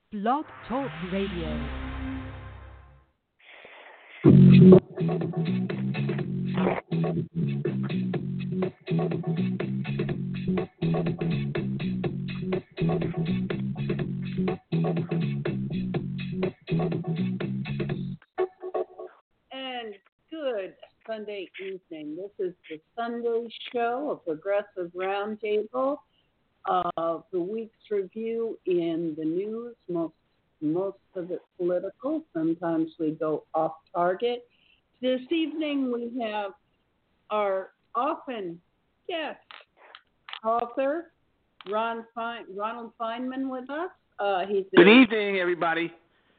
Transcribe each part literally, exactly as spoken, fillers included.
Blog Talk Radio. And good Sunday evening. This is the Sunday show, a progressive roundtable of the week's review in the news, most most of it political. Sometimes we go off target. This evening we have our often guest author, Ron Fein, Ronald Feynman, with us. Uh, he's Good a- evening, everybody.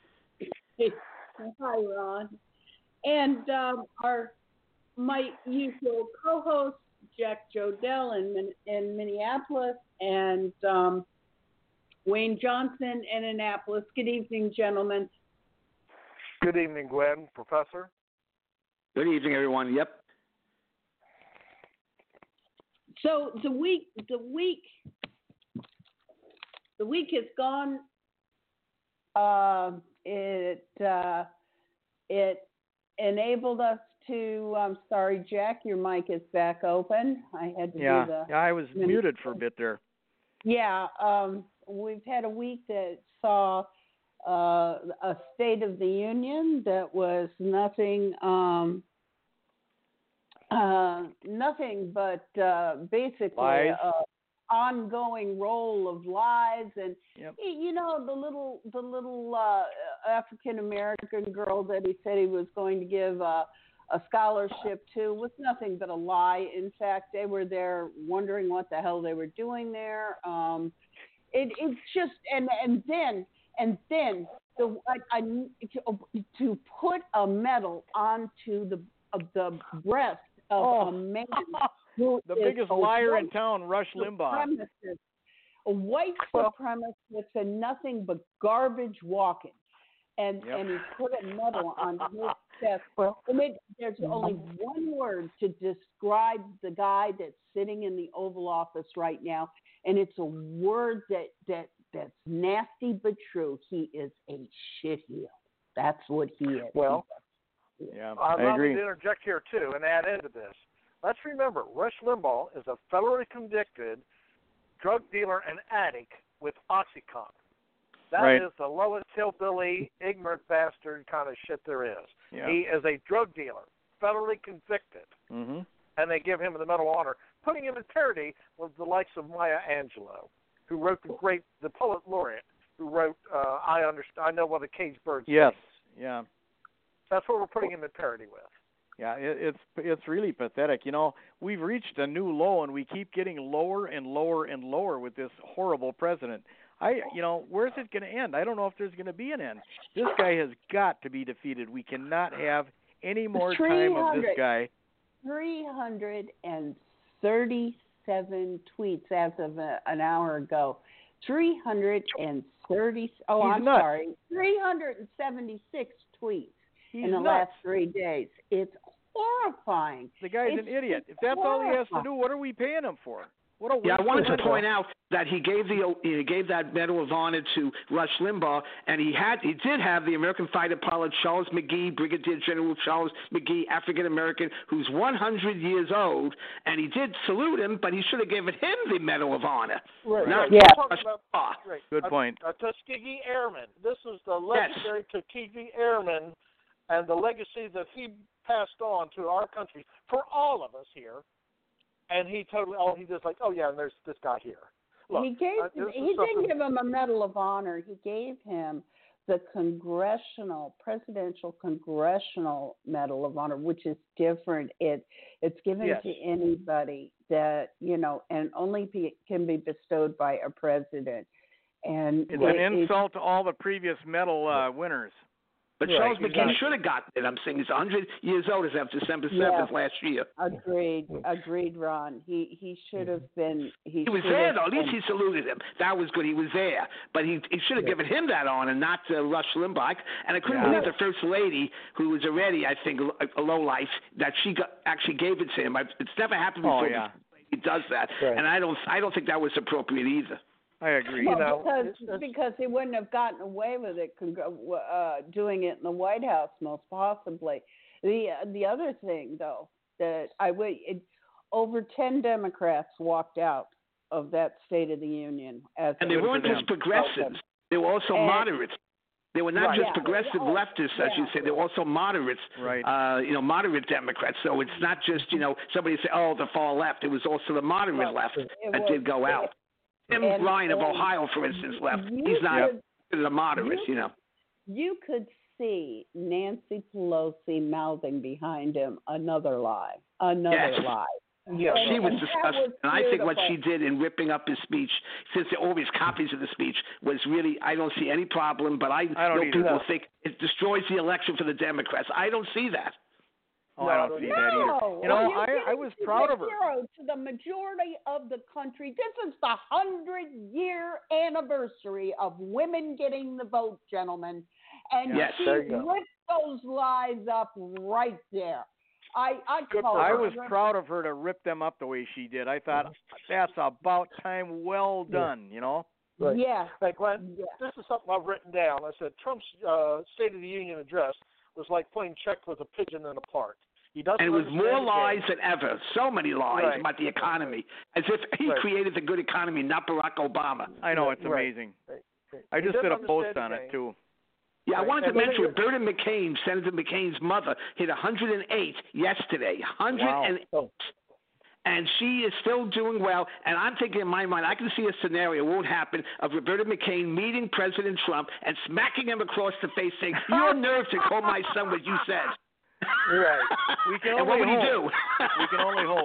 Hi, Ron. And um, our my usual co-host, Jack Jodell in, in Minneapolis, and um, Wayne Johnson in Annapolis. Good evening, gentlemen. Good evening, Gwen, Professor. Good evening, everyone. Yep. So the week, the week, the week has gone. Uh, it uh, it enabled us to. I'm sorry, Jack, your mic is back open. I had to yeah. do the. Yeah, I was muted for a bit there. Yeah, um, we've had a week that saw uh, a State of the Union that was nothing, um, uh, nothing but uh, basically lies. a ongoing role of lies, and yep. you know the little the little uh, African American girl that he said he was going to give a, a scholarship to was nothing but a lie. In fact, they were there wondering what the hell they were doing there. Um, it, it's just and and then and then the I, I, to, to put a medal onto the of the breast of oh. a man. The biggest liar in town, Rush Limbaugh. A white supremacist and nothing but garbage walking. And yep. and he put a medal on his chest. Well, and it, there's only one word to describe the guy that's sitting in the Oval Office right now, and it's a word that, that that's nasty but true. He is a shitheel. That's what he is. Well, yeah, I, I agree. To interject here too and add into this. Let's remember, Rush Limbaugh is a federally convicted drug dealer and addict with OxyContin. That right. is the lowest hillbilly, ignorant bastard kind of shit there is. Yeah. He is a drug dealer, federally convicted, mm-hmm. and they give him the Medal of Honor, putting him in parity with the likes of Maya Angelou, who wrote the great, the poet laureate, who wrote uh, "I Understand, I Know What a Caged Bird Sings." Yes, yeah. That's what we're putting him in parity with. Yeah, it, it's it's really pathetic. You know, we've reached a new low, and we keep getting lower and lower and lower with this horrible president. I, you know, where's it going to end? I don't know if there's going to be an end. This guy has got to be defeated. We cannot have any more time of this guy. three hundred thirty-seven tweets as of a, an hour ago. three hundred thirty. Oh, He's I'm nuts. sorry. three hundred seventy-six tweets He's in the nuts. last three days. It's horrifying. The guy's it's an idiot. If that's all he has to do, what are we paying him for? What a yeah, I wanted to window. point out that he gave the he gave that Medal of Honor to Rush Limbaugh, and he had he did have the American fighter pilot Charles McGee, Brigadier General Charles McGee, African American, who's one hundred years old, and he did salute him, but he should have given him the Medal of Honor. Right. Not yeah. Rush Limbaugh. Right. Good point. A, a Tuskegee Airman. This is the legendary yes. Tuskegee Airman, and the legacy that he passed on to our country for all of us here. And he totally, oh, he just like, oh yeah, and there's this guy here. Look, he gave, uh, he didn't give him a Medal of Honor. He gave him the Congressional, Presidential Congressional Medal of Honor, which is different. It it's given yes. to anybody that you know, and only be, can be bestowed by a president. And it's it, an insult it, to all the previous medal uh, winners. But right, Charles exactly. McGee should have gotten it. I'm saying he's one hundred years old as of December seventh yeah. last year. Agreed, agreed, Ron. He he should have been. He, he was there, though. At least he saluted him. That was good. He was there. But he he should have yeah. given him that honor, not uh, Rush Limbaugh. And I couldn't yeah. believe the First Lady, who was already, I think, a, a lowlife, that she got, actually gave it to him. I, it's never happened before. Oh, yeah. He does that. Right. And I don't I don't think that was appropriate either. I agree. Well, You know, because it's- it's- because he wouldn't have gotten away with it, con- uh, doing it in the White House, most possibly. The the other thing, though, that I would it, over ten Democrats walked out of that State of the Union, as And they it was weren't just announced. progressives; they were also And- moderates. They were not Right. just Yeah. progressive Oh, leftists, as you yeah. say. They were also moderates, Right. uh, you know, moderate Democrats. So it's not just, you know, somebody say, oh, the far left. It was also the moderate Right. left It that was- did go out. Tim and- Ryan of and Ohio, for instance, left. you He's not could- a moderate, you- you know. You could see Nancy Pelosi mouthing behind him another lie, another Yes. lie. Yeah, And- She was and that disgusting. was And I think what she beautiful. did in ripping up his speech, since there are always copies of the speech, was really, I don't see any problem. But I, I don't know either. people No. think it destroys the election for the Democrats. I don't see that. Oh, I No, don't see no. that either. No, You know, are you I, I kidding? was She's proud a of her. hero to the majority of the country. This is the hundred-year anniversary of women getting the vote, gentlemen, and Yes, she there you go. ripped those lies up right there. I I Good call for I her her. was rip- proud of her to rip them up the way she did. I thought that's about time. Well done. You know. Right. Yeah, Hey, Glenn, yeah. this is something I've written down. I said Trump's uh, State of the Union address was like playing check with a pigeon in a park. He doesn't And it was understand more the lies game. than ever. So many lies Right. about the economy. As if he Right. created the good economy, not Barack Obama. I know Right, it's right. amazing. Right. I He just did doesn't a post understand on the it game. too. Yeah, I Right. wanted And to then mention you- Roberta McCain, Senator McCain's mother, hit one hundred eight yesterday. one hundred eight. Wow. And she is still doing well. And I'm thinking in my mind, I can see a scenario won't happen of Roberta McCain meeting President Trump and smacking him across the face, saying, "Your nerve to call my son what you said." Right. We can And what would only he hope. do? We can only hope.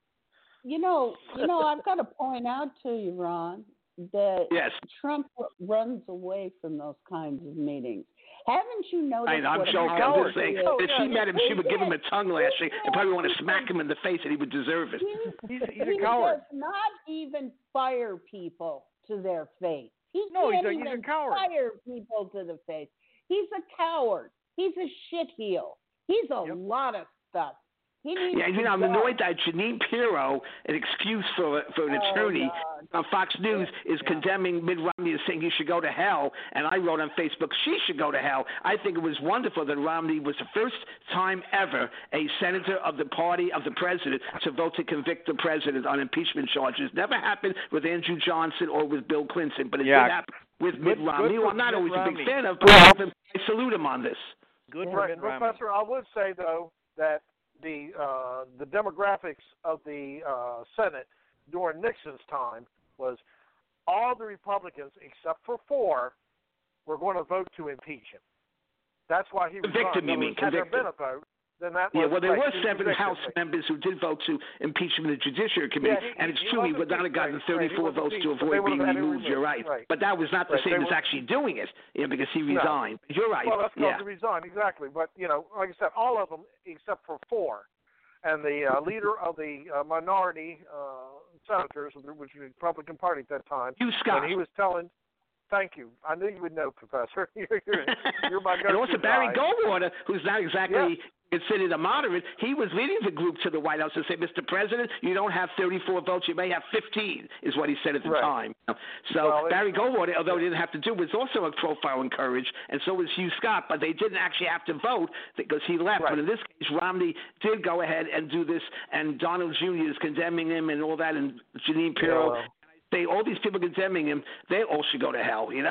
You know, you know, I've got to point out to you, Ron, that Yes. Trump runs away from those kinds of meetings. Haven't you noticed? I know, I'm what a joking. I'm coward just saying, he is? Oh, if she met him, she would give him a tongue lashing and probably want to smack him in the face, and he would deserve it. He, He's he's he a coward. does not even fire people to their face. He No, he's can't a- he's a even coward. fire people to the face. He's a coward. He's a shitheel. He's a Yep. lot of stuff. He needs Yeah, you to know, I'm go. annoyed that Janine Pirro, an excuse for for an Oh, attorney God. on Fox News, is Yeah. condemning Mitt Romney and saying he should go to hell. And I wrote on Facebook, she should go to hell. I think it was wonderful that Romney was the first time ever a senator of the party of the president to vote to convict the president on impeachment charges. Never happened with Andrew Johnson or with Bill Clinton, but it Yeah. did happen with Mitt Good- Romney, good who for I'm not Mitt always a Romney. big fan of, but I, love him. I salute him on this. Good for Right, Mitt Romney. Professor, I would say though that the uh, the demographics of the uh, Senate during Nixon's time was all the Republicans except for four were going to vote to impeach him. That's why he Convict resigned. him, you In other mean, words, had there convict him. been a vote, then that Yeah, was well, there right, were he seven convicted House him. members who did vote to impeach him in the Judiciary Committee, Yeah, he- and it's he true he wasn't would not have gotten impeached, right, right, he thirty-four wasn't votes to impeached, but they avoid would being have had him removed. You're right. removed, right. But that was not the Right, same they as were- actually doing it, you know, because he No. resigned. You're right. Well, that's called yeah. to resign, exactly. But, you know, like I said, all of them except for four. And the uh, leader of the uh, minority uh, senators, which was the Republican Party at that time, Hugh Scott. when he was telling, thank you, I knew you would know, Professor. you're, you're, you're my and go-to also Barry guy. Goldwater, who's not exactly considered a moderate, he was leading the group to the White House and said, Mister President, you don't have thirty-four votes, you may have fifteen, is what he said at the Right. time. So Well, it- Barry Goldwater, although he didn't have to do, was also a profile in courage, and so was Hugh Scott, but they didn't actually have to vote because he left. Right. But in this case, Romney did go ahead and do this, and Donald Junior is condemning him and all that, and Janine Pirro. Yeah. They, all these people condemning him, they all should go to hell, you know?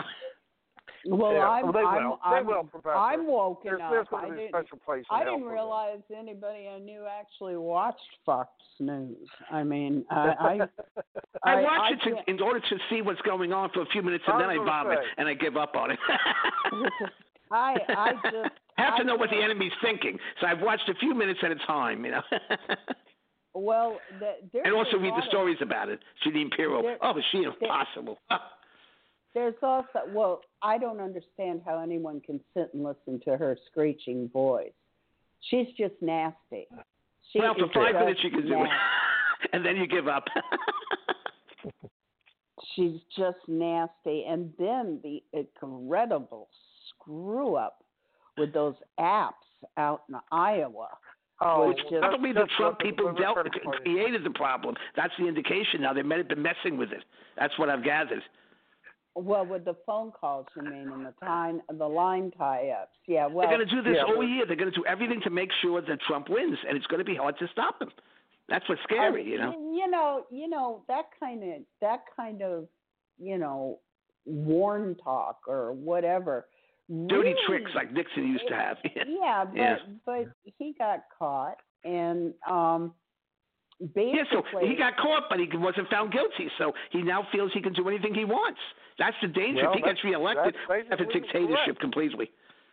Well, Yeah, I'm, well, they I'm, will. I'm, They will, Professor. I'm woken There's, up. there's I going to be a didn't, special place in I hell didn't for them. realize anybody I knew actually watched Fox News. I mean, I, I, I I- watch I it to, can't- in order to see what's going on for a few minutes, and I then was I gonna vomit say. and I give up on it. I, I just I have to I know what the can't- enemy's thinking, so I've watched a few minutes at a time, you know. Well, the, there's and also a read lot the of- stories about it. Janine Pirro. There- Oh, is she impossible? There's also, well, I don't understand how anyone can sit and listen to her screeching voice. She's just nasty. She well, for is five just minutes you can do it, nasty. and then you give up. She's just nasty. And then the incredible screw up with those apps out in Iowa. Oh, Which just- I believe the that's Trump what the people dealt, Democratic Party- created the problem. That's the indication now. They may have been messing with it. That's what I've gathered. Well, with the phone calls, you mean, and the time, the line tie-ups. Yeah, well, They're going to do this yeah, all year. They're going to do everything to make sure that Trump wins, and it's going to be hard to stop him. That's what's scary, uh, you know. You know, you know that kind of that kind of, you know, warn talk or whatever. Dirty really, tricks like Nixon used to have. Yeah, but yeah. but he got caught, and um, basically, yeah. So he got caught, but he wasn't found guilty. So he now feels he can do anything he wants. That's the danger. Well, if he gets reelected, that's that's a dictatorship correct. completely.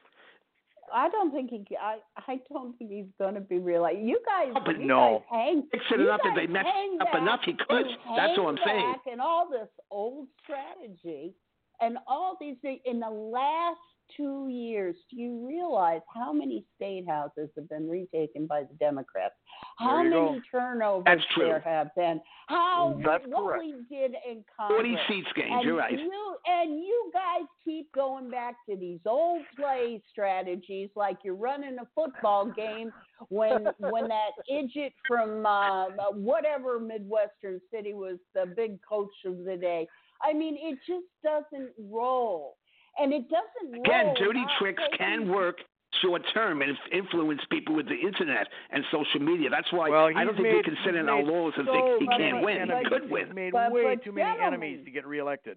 I don't think he. I I don't think he's going to be reelected. You guys, Oh, but you no. guys hang. Nixon you enough guys if they messed hang up back, enough, he could. you That's all hang I'm saying. back and all this old strategy, and all these things in the last two years. Do you realize how many state houses have been retaken by the Democrats? How There you many go. turnovers That's true. there have been? How That's what correct. we did in Congress? Forty seats gained. And You're right. You, and you guys keep going back to these old play strategies, like you're running a football game when when that idiot from uh, whatever Midwestern city was the big coach of the day. I mean, it just doesn't roll, and it doesn't Again, roll. dirty not tricks taking- can work short term and influence people with the internet and social media. That's why Well, I don't he's think made, we can sit he's in our made laws and so think he many can't win. enemies. He could win. He's made But- way but too many gentlemen- enemies to get reelected.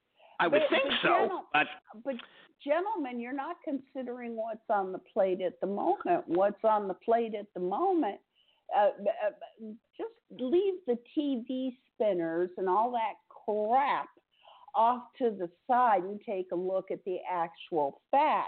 I would But- think but so, gentle- but But gentlemen, you're not considering what's on the plate at the moment. What's on the plate at the moment? Uh, uh, just leave the T V spinners and all that crap off to the side and take a look at the actual facts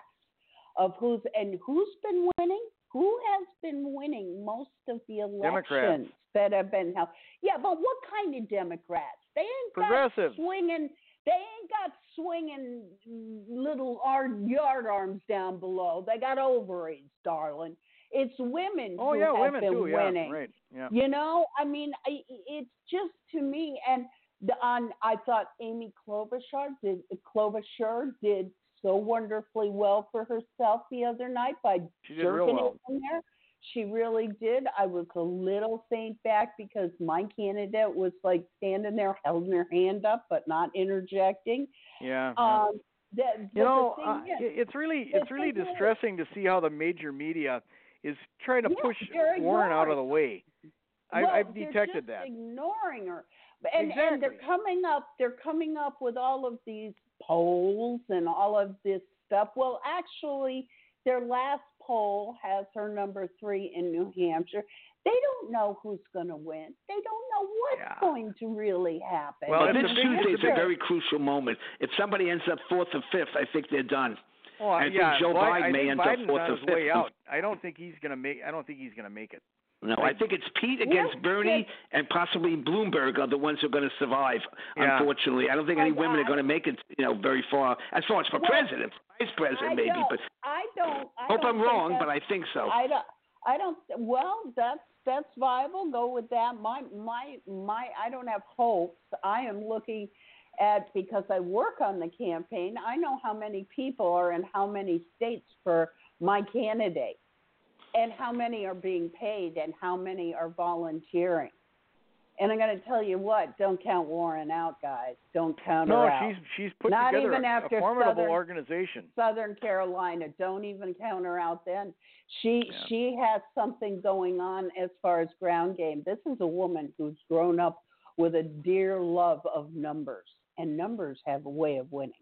of who's and who's been winning. Who has been winning most of the elections Democrats. that have been held? Yeah, but what kind of Democrats? They ain't got Progressives. swinging. They ain't got swinging little ar- yard arms down below. They got ovaries, darling. It's women Oh who yeah, have women been too. winning. Yeah, right. Yeah. You know, I mean, I, it's just to me, and the, on I thought Amy Klobuchar did Klobuchar did so wonderfully well for herself the other night by She did real jerking well. it in there. She really did. I was a little faint back because my candidate was like standing there, holding her hand up, but not interjecting. Yeah. yeah. Um, that, You know, the uh, thing is, it- it's really the it's really thing is- distressing to see how the major media is trying to Yeah, push they're Warren out of ignoring. the way. I, well, I've they're detected just that. ignoring her, and and they're Exactly. coming up. They're coming up with all of these polls and all of this stuff. Well, actually, their last poll has her number three in New Hampshire. They don't know who's going to win. They don't know what's Yeah. going to really happen. Well, but it's this a big- Tuesday is it's a a- very crucial moment. If somebody ends up fourth or fifth, I think they're done. Well, I yeah, think Joe well, Biden I may think end Biden's up fourth on or his way fifth. out. I don't think he's gonna make. I don't think he's gonna make it. No, I think it's Pete against Yes, Bernie yes. and possibly Bloomberg are the ones who are going to survive. Yeah. Unfortunately, I don't think any I- women are I- going to make it, you know, very far as far as for Well, president, vice president I maybe. don't. But I don't. I hope don't I'm think wrong, that's- but I think so. I don't. I don't. Well, that's that's viable. Go with that. My my my. I don't have hopes. I am looking at because I work on the campaign. I know how many people are in how many states for my candidate, and how many are being paid, and how many are volunteering. And I'm going to tell you what: don't count Warren out, guys. Don't count No, her out. she's she's put Not together even a, after a formidable Southern- organization. Southern Carolina. Don't even count her out then. She Yeah. she has something going on as far as ground game. This is a woman who's grown up with a dear love of numbers, and numbers have a way of winning.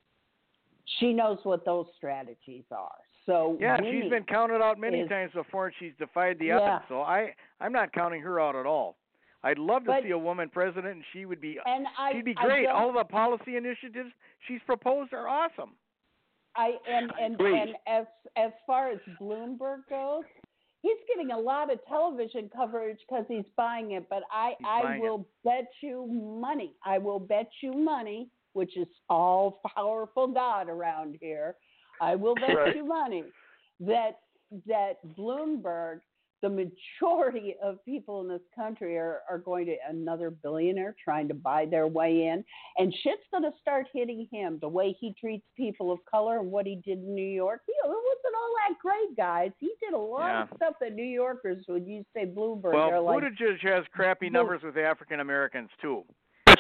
She knows what those strategies are. So Yeah, winning, she's been counted out many is- times before, and she's defied the Yeah. odds. So I I'm not counting her out at all. I'd love to But- see a woman president, and she would be and I she'd be I great. don't- All the policy initiatives she's proposed are awesome. I and and, agree. and as as far as Bloomberg goes, he's getting a lot of television coverage because he's buying it. But I He's I buying will bet you money. I will bet you money, which is all powerful God around here. I will bet Right. you money that that Bloomberg, the majority of people in this country are, are going to another billionaire trying to buy their way in, and shit's going to start hitting him the way he treats people of color and what he did in New York. You know, it wasn't all that great, guys. He did a lot Yeah. of stuff that New Yorkers, when you say Bloomberg, Well, they're like, Buttigieg has crappy Well- numbers with African Americans too. Yes,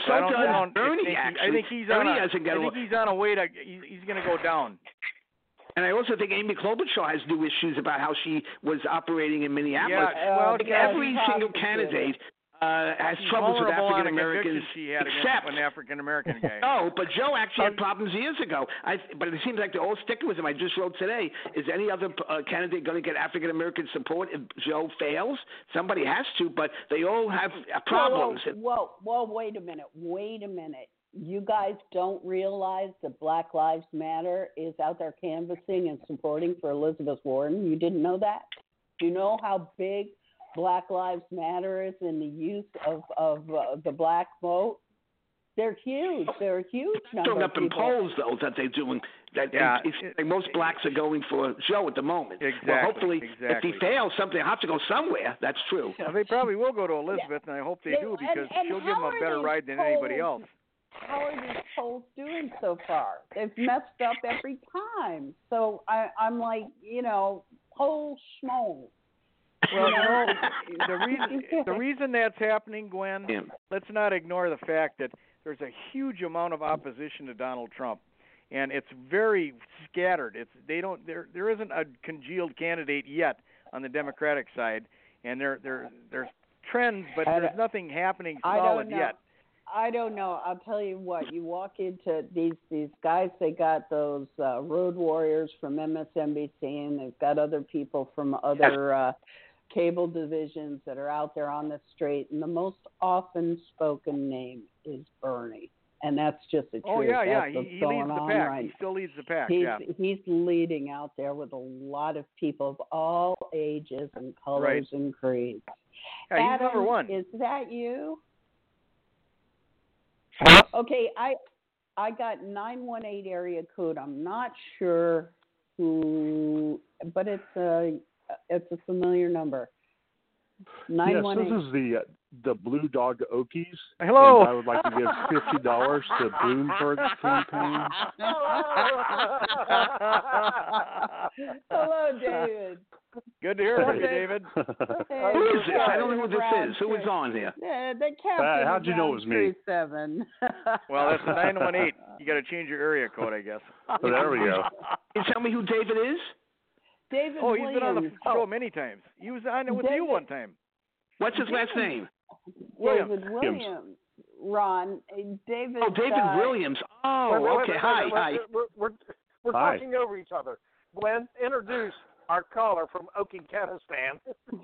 so I don't, does I don't Bernie. think he, actually, I think he's Bernie on. A, hasn't got I think he's on a way to. He's, he's going to go down. And I also think Amy Klobuchar has new issues about how she was operating in Minneapolis. Yeah, well, I think yeah, every she's single prosecuted. candidate uh, has She's troubles with vulnerable on African a Americans. conviction she had against Except an African American guy. no, but Joe actually had problems years ago. I, but it seems like they're all sticking with him. I just wrote today: is any other uh, candidate going to get African American support if Joe fails? Somebody has to, but they all have uh, problems. Whoa, whoa, whoa, wait a minute, wait a minute. You guys don't realize that Black Lives Matter is out there canvassing and supporting for Elizabeth Warren? You didn't know that? Do you know how big Black Lives Matter is in the use of, of uh, the black vote? They're huge. They're a huge number Showing of up in people. polls, though, that they're doing. That Yeah, it's, it, like most blacks are going for Joe at the moment. Exactly. Well, hopefully, exactly. if he fails, something will have to go somewhere. That's true. Well, they probably will go to Elizabeth, and I hope they, They- do and- because and she'll give them how a are better these ride than anybody polls- else. How are these polls doing so far? They've messed up every time. So I, I'm like, you know, poll schmoll. Well, you know, the reason the reason that's happening, Gwen, Yeah. let's not ignore the fact that there's a huge amount of opposition to Donald Trump, and it's very scattered. It's they don't there there isn't a congealed candidate yet on the Democratic side, and there there there's trends, but I there's don't- nothing happening I solid don't know. yet. I don't know. I'll tell you what. You walk into these these guys. They got those uh, road warriors from M S N B C, and they've got other people from other uh, cable divisions that are out there on the street. And the most often spoken name is Bernie, and that's just the truth. Oh yeah, yeah, That's he, what's he going leads the on pack. right He still leads the pack. He's yeah. he's leading out there with a lot of people of all ages and colors Right. and creeds. Yeah, he's Adam, number one. Is that you? Huh? Okay, I I got nine one eight area code. I'm not sure who, but it's a it's a familiar number. Nine Yes, one this eight. is the uh, the Blue Dog Okies. Hello. And I would like to give fifty dollars to Bloomberg's campaign. Hello, David. Good to hear from you, David. Hey, Who is this? I don't know who this Brown is. Who is Street. on here? Yeah, the captain. Uh, how'd you know it was me? Seven. Well, that's a nine one eight. You got to change your area code, I guess. So there we go. Can you tell me who David is? David Oh, he's Williams. been on the show many times. He was on it with you David- one time. What's his last name? Williams. David Williams. Ron. uh, David. Oh, David uh, Williams. Wait, Oh, wait, wait, okay. wait, Hi, wait, hi. We're, we're, we're Hi. talking over each other. Glenn, introduce our caller from Okeanistan.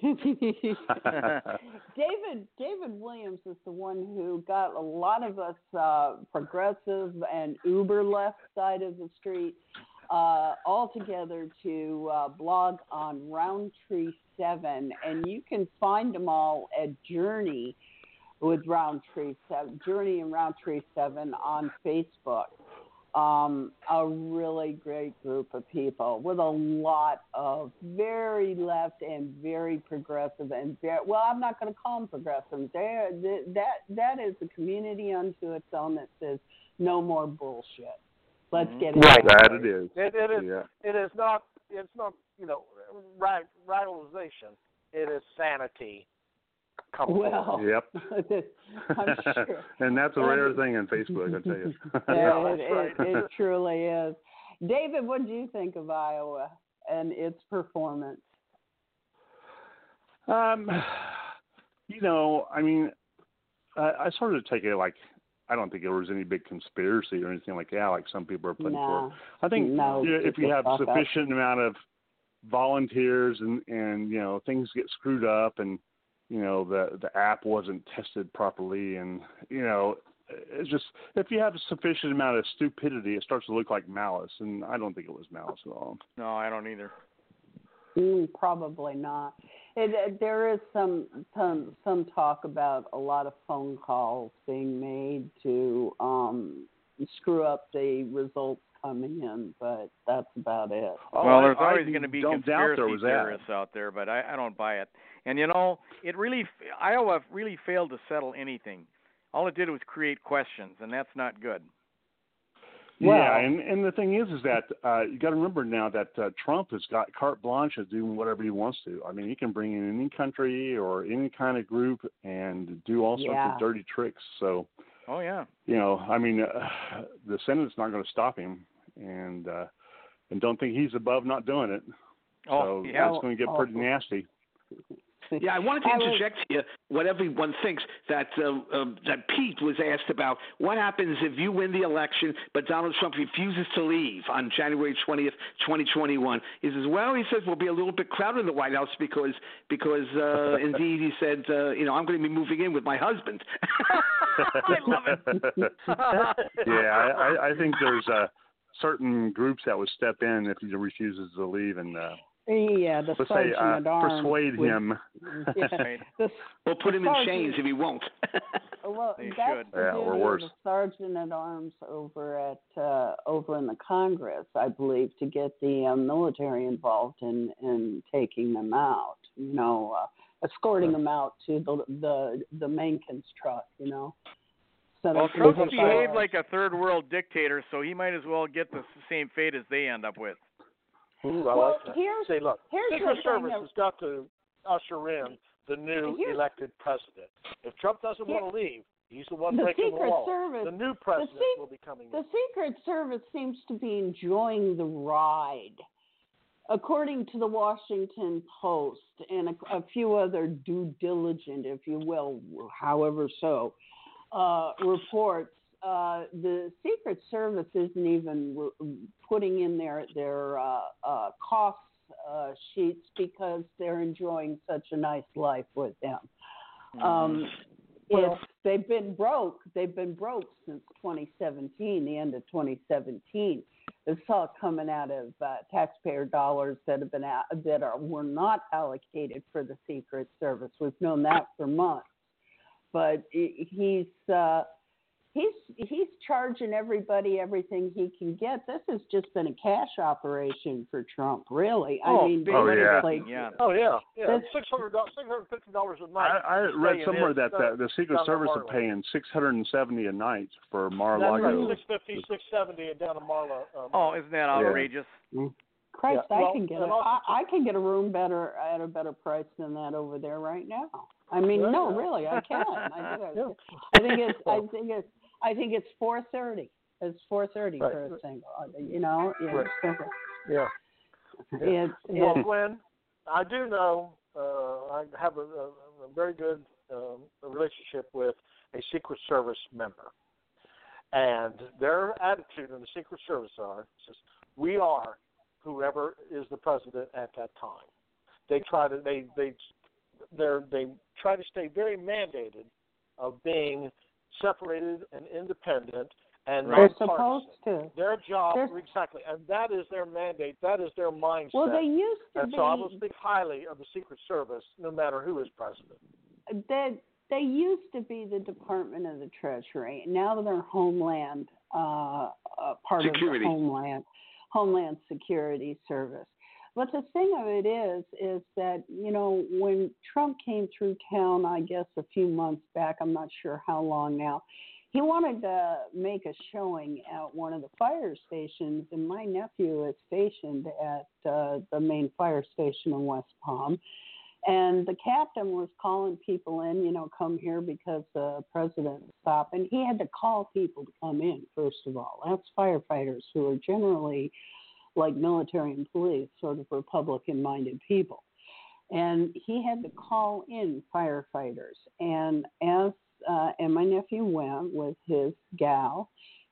David David Williams is the one who got a lot of us uh, progressive and uber left side of the street uh, all together to uh, blog on Roundtree seven, and you can find them all at Journey with Roundtree seven, Journey and Roundtree seven on Facebook. Um, a really great group of people with a lot of very left and very progressive and very, well, I'm not going to call them progressive. They're, they, that that is a community unto its own that says no more bullshit. Let's get it. Right. That it is. It, it is. Yeah. It is not. It's not. You know, right, radicalization. It is sanity. Come Well, Yep. I'm sure. And that's a rare thing in Facebook, I tell you. Yeah, it, That's it, it truly is. David, what do you think of Iowa and its performance? Um, you know, I mean, I, I sort of take it like I don't think there was any big conspiracy or anything like that, like some people are putting No. forth. I think No, you know, if you just have fuck up. sufficient amount of volunteers and and you know things get screwed up and you know the the app wasn't tested properly and you know it's just if you have a sufficient amount of stupidity, it starts to look like malice, and I don't think it was malice at all. No, I don't either. Mm, probably not. It, it, there is some, some some talk about a lot of phone calls being made to um, screw up the results coming in, but that's about it. Oh, well, I- there's I always going to be don't doubt conspiracy there was that. theorists out there, but I, I don't buy it. And you know, it really Iowa really failed to settle anything. All it did was create questions, and that's not good. Well- yeah, and, and the thing is, is that uh, you got to remember now that uh, Trump has got carte blanche of doing whatever he wants to. I mean, he can bring in any country or any kind of group and do all sorts Yeah. of dirty tricks. So, Oh yeah. You know, I mean, uh, the Senate's not going to stop him, and uh, and don't think he's above not doing it. Oh so yeah. it's going to get pretty nasty. Yeah, I wanted to I was- interject here what everyone thinks that uh, uh, that Pete was asked about. What happens if you win the election, but Donald Trump refuses to leave on January twentieth, twenty twenty-one? He says, well, he says we'll be a little bit crowded in the White House because because uh, indeed he said, uh, you know, I'm going to be moving in with my husband. I love it. Yeah, I, I, I think there's uh, certain groups that would step in if he refuses to leave and. Uh, Yeah, the Let's say sergeant uh, at arms persuade would- him. Yeah, the, We'll put the him in sergeant- chains if he won't. Well, They that's should. the Yeah, duty or of worse. the sergeant at arms over at uh, over in the Congress, I believe, to get the uh, military involved in in taking them out. You know, uh, escorting them out to the the the Menken's truck. You know. So Well, they can Trump's take behaved ours. like a third world dictator, so he might as well get the same fate as they end up with. Ooh, I Well, like that. here's- Say, look, here's Secret the thing Service that- has got to usher in the new Here's- elected president. If Trump doesn't Here- want to leave, he's the one the breaking Secret the law. Service. The new president sec- will be coming The in. Secret Service seems to be enjoying the ride. According to the Washington Post and a, a few other due diligent, if you will, however so, uh, reports, uh, the Secret Service isn't even re- putting in their, their uh, uh, cost uh, sheets because they're enjoying such a nice life with them. Um, Well- it's, they've been broke. They've been broke since twenty seventeen, the end of twenty seventeen. It's all coming out of uh, taxpayer dollars that have been out, that are were not allocated for the Secret Service. We've known that for months. But he- he's uh, he's he's charging everybody everything he can get. This has just been a cash operation for Trump, really. I Oh, mean, big Oh, money yeah. making, yeah. Oh, yeah. Yeah, That's- six hundred dollars six hundred fifty dollars a I, night. I to read stay in somewhere his, that uh, the, the Secret down in Service are Mar-a-Lago. paying six hundred and seventy a night for Mar-a-Lago. That's right, six fifty, six seventy down in Marla. Um, Oh, isn't that outrageous? Christ, Yeah, I well, can get a, and also- I, I can get a room better at a better price than that over there right now. I mean, Yeah, no, yeah. really, I can. I, think Yeah. I, I think it's I think it's I think it's four thirty. It's four thirty Right. for a single. You know, it's, Right. Yeah. it's, Well, it's Gwen, I do know uh, I have a, a, a very good um, relationship with a Secret Service member, and their attitude in the Secret Service are says we are whoever is the president at that time. They try to they they they they try to stay very mandated of being separated and independent and they're nonpartisan. supposed to. Their job, They're- exactly, and that is their mandate. That is their mindset. Well, they used to and be. so I will speak highly of the Secret Service, no matter who is president. They they used to be the Department of the Treasury. Now they're Homeland, uh, uh, part Security. of the Homeland Homeland Security Service. But the thing of it is, is that you know when Trump came through town, I guess a few months back, I'm not sure how long now. He wanted to make a showing at one of the fire stations, and my nephew is stationed at uh, the main fire station in West Palm. And the captain was calling people in, you know, come here because the president stopped. And he had to call people to come in, first of all. That's firefighters who are generally like military and police, sort of Republican-minded people. And he had to call in firefighters. And as uh, and my nephew went with his gal,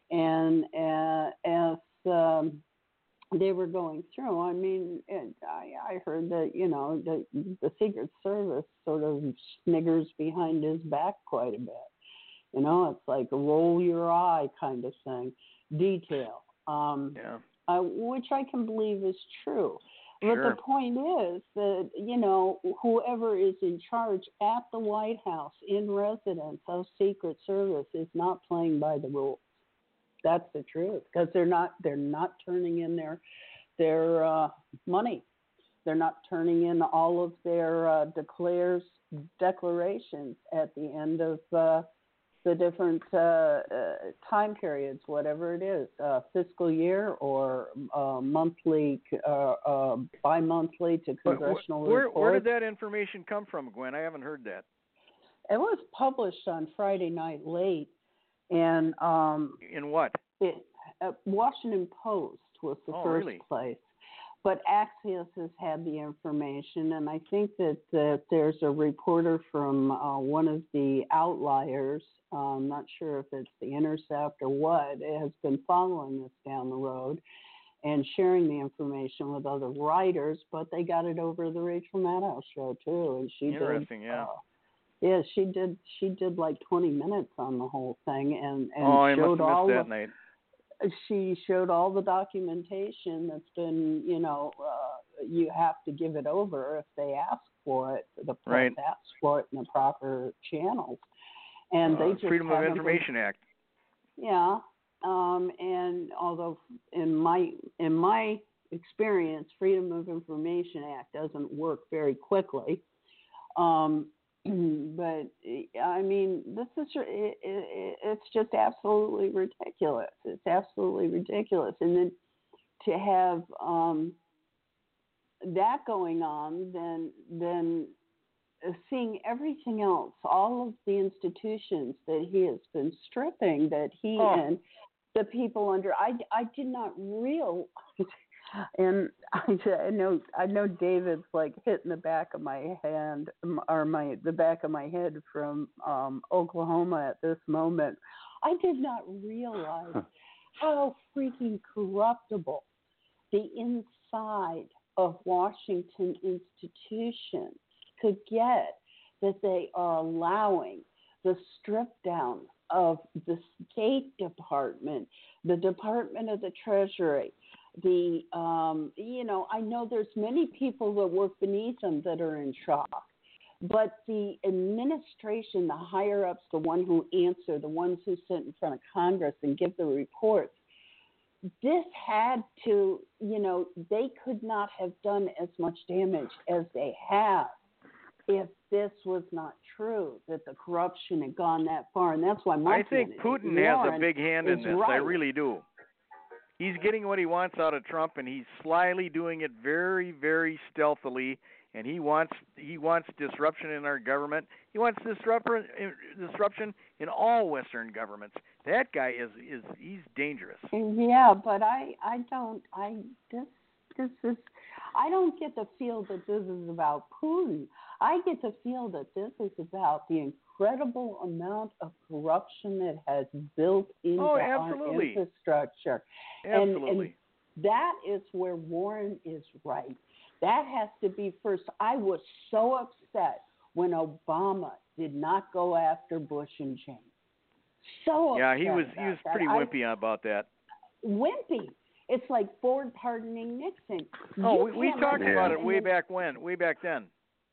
and uh, as um, they were going through, I mean, it, I, I heard that, you know, the, the Secret Service sort of sniggers behind his back quite a bit. You know, it's like a roll your eye kind of thing, detail, um, Yeah. uh, which I can believe is true. But Sure. the point is that, you know, whoever is in charge at the White House in residence of Secret Service is not playing by the rules. That's the truth, because they're not they're not turning in their their uh, money. They're not turning in all of their uh, declares declarations at the end of uh, the different uh, uh, time periods, whatever it is, uh, fiscal year or uh, monthly, uh, uh, bi-monthly to But congressional wh- where, reports. where did that information come from, Gwen? I haven't heard that. It was published on Friday night late And um, In what? it, uh, Washington Post was the Oh, first really? place. But Axios has had the information, and I think that, that there's a reporter from uh, one of the outliers, uh, I'm not sure if it's The Intercept or what, it has been following this down the road and sharing the information with other writers, but they got it over the Rachel Maddow show, too. And she Interesting, did, yeah. Uh, yeah, she did. She did like twenty minutes on the whole thing, and, and oh, I showed must have all missed that the, night. she showed all the documentation that's been, you know, uh, you have to give it over if they ask for it, the press Right. asks for it in the proper channels. And they Uh, just Freedom of haven't Information been, Act. Yeah, um, and although in my in my experience, Freedom of Information Act doesn't work very quickly. Um, But I mean, this is it, it, it's just absolutely ridiculous. It's absolutely ridiculous, and then to have um, that going on, then then seeing everything else, all of the institutions that he has been stripping, that he Oh. and the people under, I, I did not realize. And I, I know I know David's like hitting the back of my hand or my the back of my head from um, Oklahoma at this moment. I did not realize how freaking corruptible the inside of Washington institutions could get, that they are allowing the strip down of the State Department, the Department of the Treasury. The, um, you know, I know there's many people that work beneath them that are in shock, but the administration, the higher ups, the one who answer, the ones who sit in front of Congress and give the reports, this had to, you know, they could not have done as much damage as they have if this was not true, that the corruption had gone that far. And that's why my I think candidate, Putin Warren, has a big hand in is this. right. I really do. He's getting what he wants out of Trump, and he's slyly doing it very, very stealthily. And he wants he wants disruption in our government. He wants disruption disruption in all Western governments. That guy is is he's dangerous. Yeah, but I I don't I this this is I don't get the feel that this is about Putin. I get the feel that this is about the incredible amount of corruption that has built into Oh, our absolutely. infrastructure. Absolutely. And, and that is where Warren is right. That has to be first. I was so upset when Obama did not go after Bush and Cheney. So yeah, upset he was about he was that. pretty I, wimpy about that. Wimpy. It's like Ford pardoning Nixon. Oh, You we, we can't talked let about him- it way back when, way back then.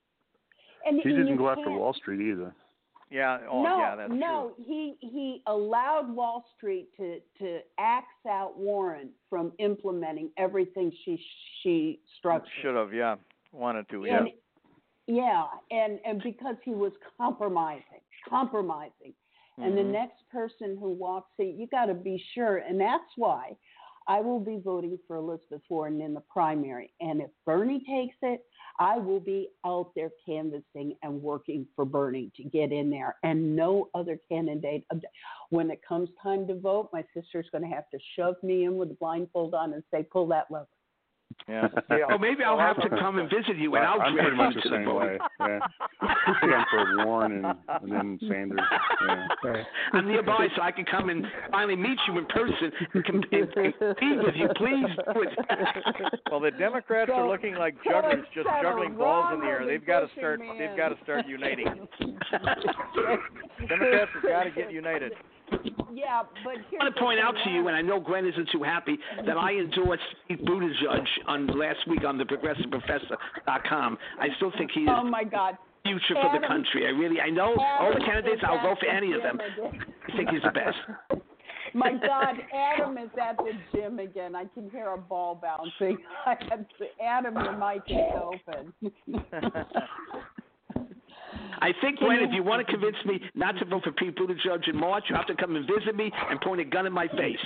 And, He and didn't you go after can't- Wall Street either. Yeah. Oh, no, yeah, that's no, true. he he allowed Wall Street to to axe out Warren from implementing everything she she structured. Should have, yeah, wanted to, yeah. And, yeah, and and because he was compromising, compromising, and the Mhm. next person who walks in, you got to be sure, and that's why I will be voting for Elizabeth Warren in the primary. And if Bernie takes it, I will be out there canvassing and working for Bernie to get in there, and no other candidate. When it comes time to vote, my sister's going to have to shove me in with a blindfold on and say, "Pull that lever." Yeah. Oh, maybe I'll have to come and visit you, and I'll I'm drag pretty much you the to the same vote. way. Yeah. I think I'm for Warren and, and then Sanders. Yeah. I'm nearby, so I can come and finally meet you in person and, com- and, and compete with you. Please do it. Well, the Democrats So- are looking like so jugglers, it's just settled. juggling balls in the Ron air. will be They've got to pushing start. me They've in. got to start uniting. Democrats have got to get united. Yeah, but here's I want to point the out thing, to you, and I know Gwen isn't too happy, that I endorsed Pete Buttigieg on last week on the progressive professor dot com. I still think he is Oh my God. the future for the Adam- country. I really, I know all the Adam candidates. is I'll at vote for the any of them. gym again. I think he's the best. My God, Adam is at the gym again. I can hear a ball bouncing. I had to, Adam, your mic is open. I think, Gwen, if you want to convince me not to vote for Pete Buttigieg in March, you have to come and visit me and point a gun in my face.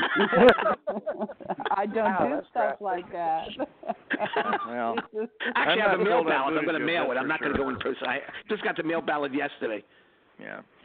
I don't do stuff like that. Well, Actually, I I'm have a not mail sold on ballot. I'm going to Buttigieg, mail it. that's I'm for not going to sure. go in person. I just got the mail ballot yesterday. Yeah.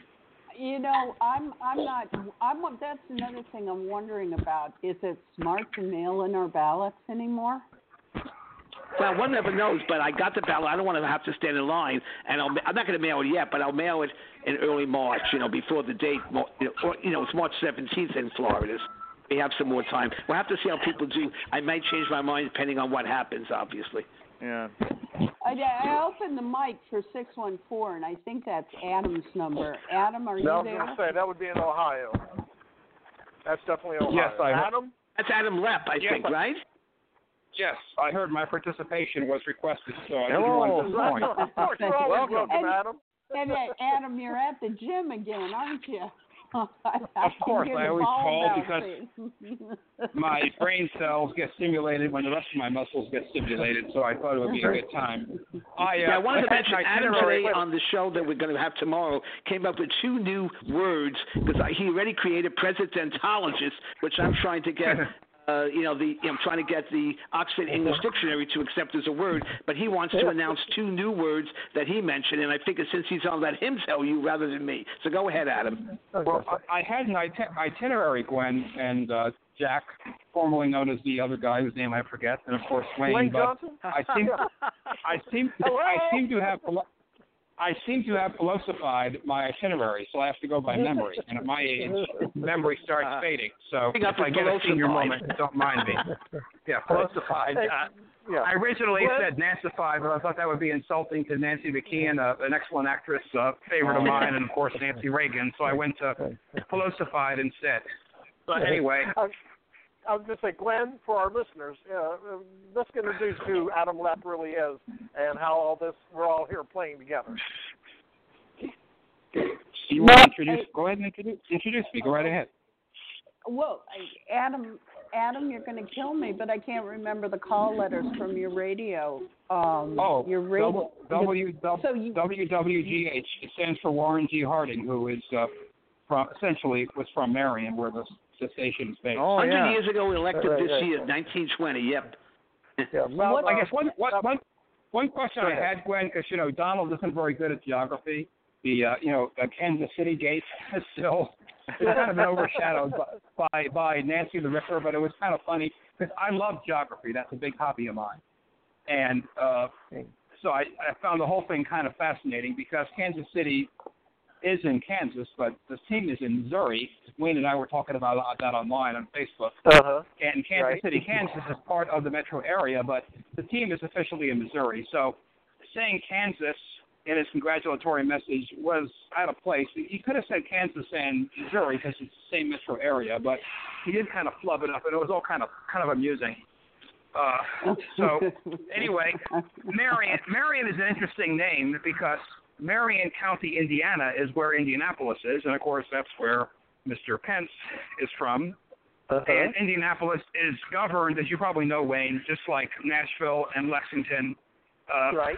You know, I'm I'm not. I'm. That's another thing I'm wondering about. Is it smart to mail in our ballots anymore? Well, one never knows, but I got the ballot. I don't want to have to stand in line, and I'll, I'm not going to mail it yet, but I'll mail it in early March, you know, before the date. You know, or, you know it's March seventeenth in Florida. We have some more time. We'll have to see how people do. I might change my mind depending on what happens, obviously. Yeah. I, I opened the mic for six one four, and I think that's Adam's number. Adam, are you No, I was there? going to say, that would be in Ohio. That's definitely Ohio. Yes, I Adam? That's Adam Lepp, I Yes, think, I- right? Yes, I heard my participation was requested, so I didn't Hello. want to disappoint. Of course, you're always Welcome. welcome, And- Adam. And uh, Adam, you're at the gym again, aren't you? I Of course, can hear I the always ball call bouncing. My brain cells get stimulated when the rest of my muscles get stimulated, so I thought it would be a good time. I, uh, Yeah, I wanted to had mention an Adam itinerary- today on the show that we're going to have tomorrow came up with two new words because he already created presidentologist, which I'm trying to get. Uh, you know, the I'm trying to get the Oxford English Dictionary to accept as a word, but he wants to announce two new words that he mentioned, and I figured since he's on, let him tell you rather than me. So go ahead, Adam. Well, I, I had an iti- itinerary, Gwen and uh, Jack, formerly known as the other guy whose name I forget, and of course Wayne. Wayne but Johnson? I seem, I seem, I seem to have, philo- I seem to have philosophized my itinerary, so I have to go by memory. And at my age, memory starts fading. So Pick up if I the get a senior philosophize. moment, don't mind me. Yeah, philosophized. Uh, Yeah. I originally Gwen? said Nancified, but I thought that would be insulting to Nancy McKeon, uh, an excellent actress, uh, favorite of mine, and of course Nancy Reagan. So I went to Philosophied instead. But anyway, I, I was going to say, Glenn, for our listeners, uh, let's introduce who Adam Lepp really is and how all this, we're all here playing together. you want to introduce? Go ahead and introduce, introduce me. Go right ahead. Well, I- Adam, Adam, you're going to kill me, but I can't remember the call letters from your radio. Um, Oh, your radio. W, w, So you- W W G H. It stands for Warren G. Harding, who is uh, from essentially was from Marion, where the, the station is based. Oh, one hundred yeah. years ago, elected Right, this right. year, nineteen twenty. Yep. Yeah, well, What- I uh, guess one one uh, one one question Go I ahead. had, Gwen, because you know Donald isn't very good at geography. The uh, you know uh, Kansas City gate is still it's kind of been overshadowed by, by by Nancy the Ripper, but it was kind of funny because I love geography. That's a big hobby of mine, and uh, so I, I found the whole thing kind of fascinating because Kansas City is in Kansas, but the team is in Missouri. Wayne and I were talking about that online on Facebook. uh-huh. And Kansas Right. City, Kansas is part of the metro area, but the team is officially in Missouri. So saying Kansas in his congratulatory message was out of place. He could have said Kansas and Missouri because it's the same metro area, but he did kind of flub it up, and it was all kind of kind of amusing. Uh, so anyway, Marion, Marion is an interesting name because Marion County, Indiana, is where Indianapolis is, and of course that's where Mister Pence is from. Uh-huh. And Indianapolis is governed, as you probably know, Wayne, just like Nashville and Lexington, uh, Right.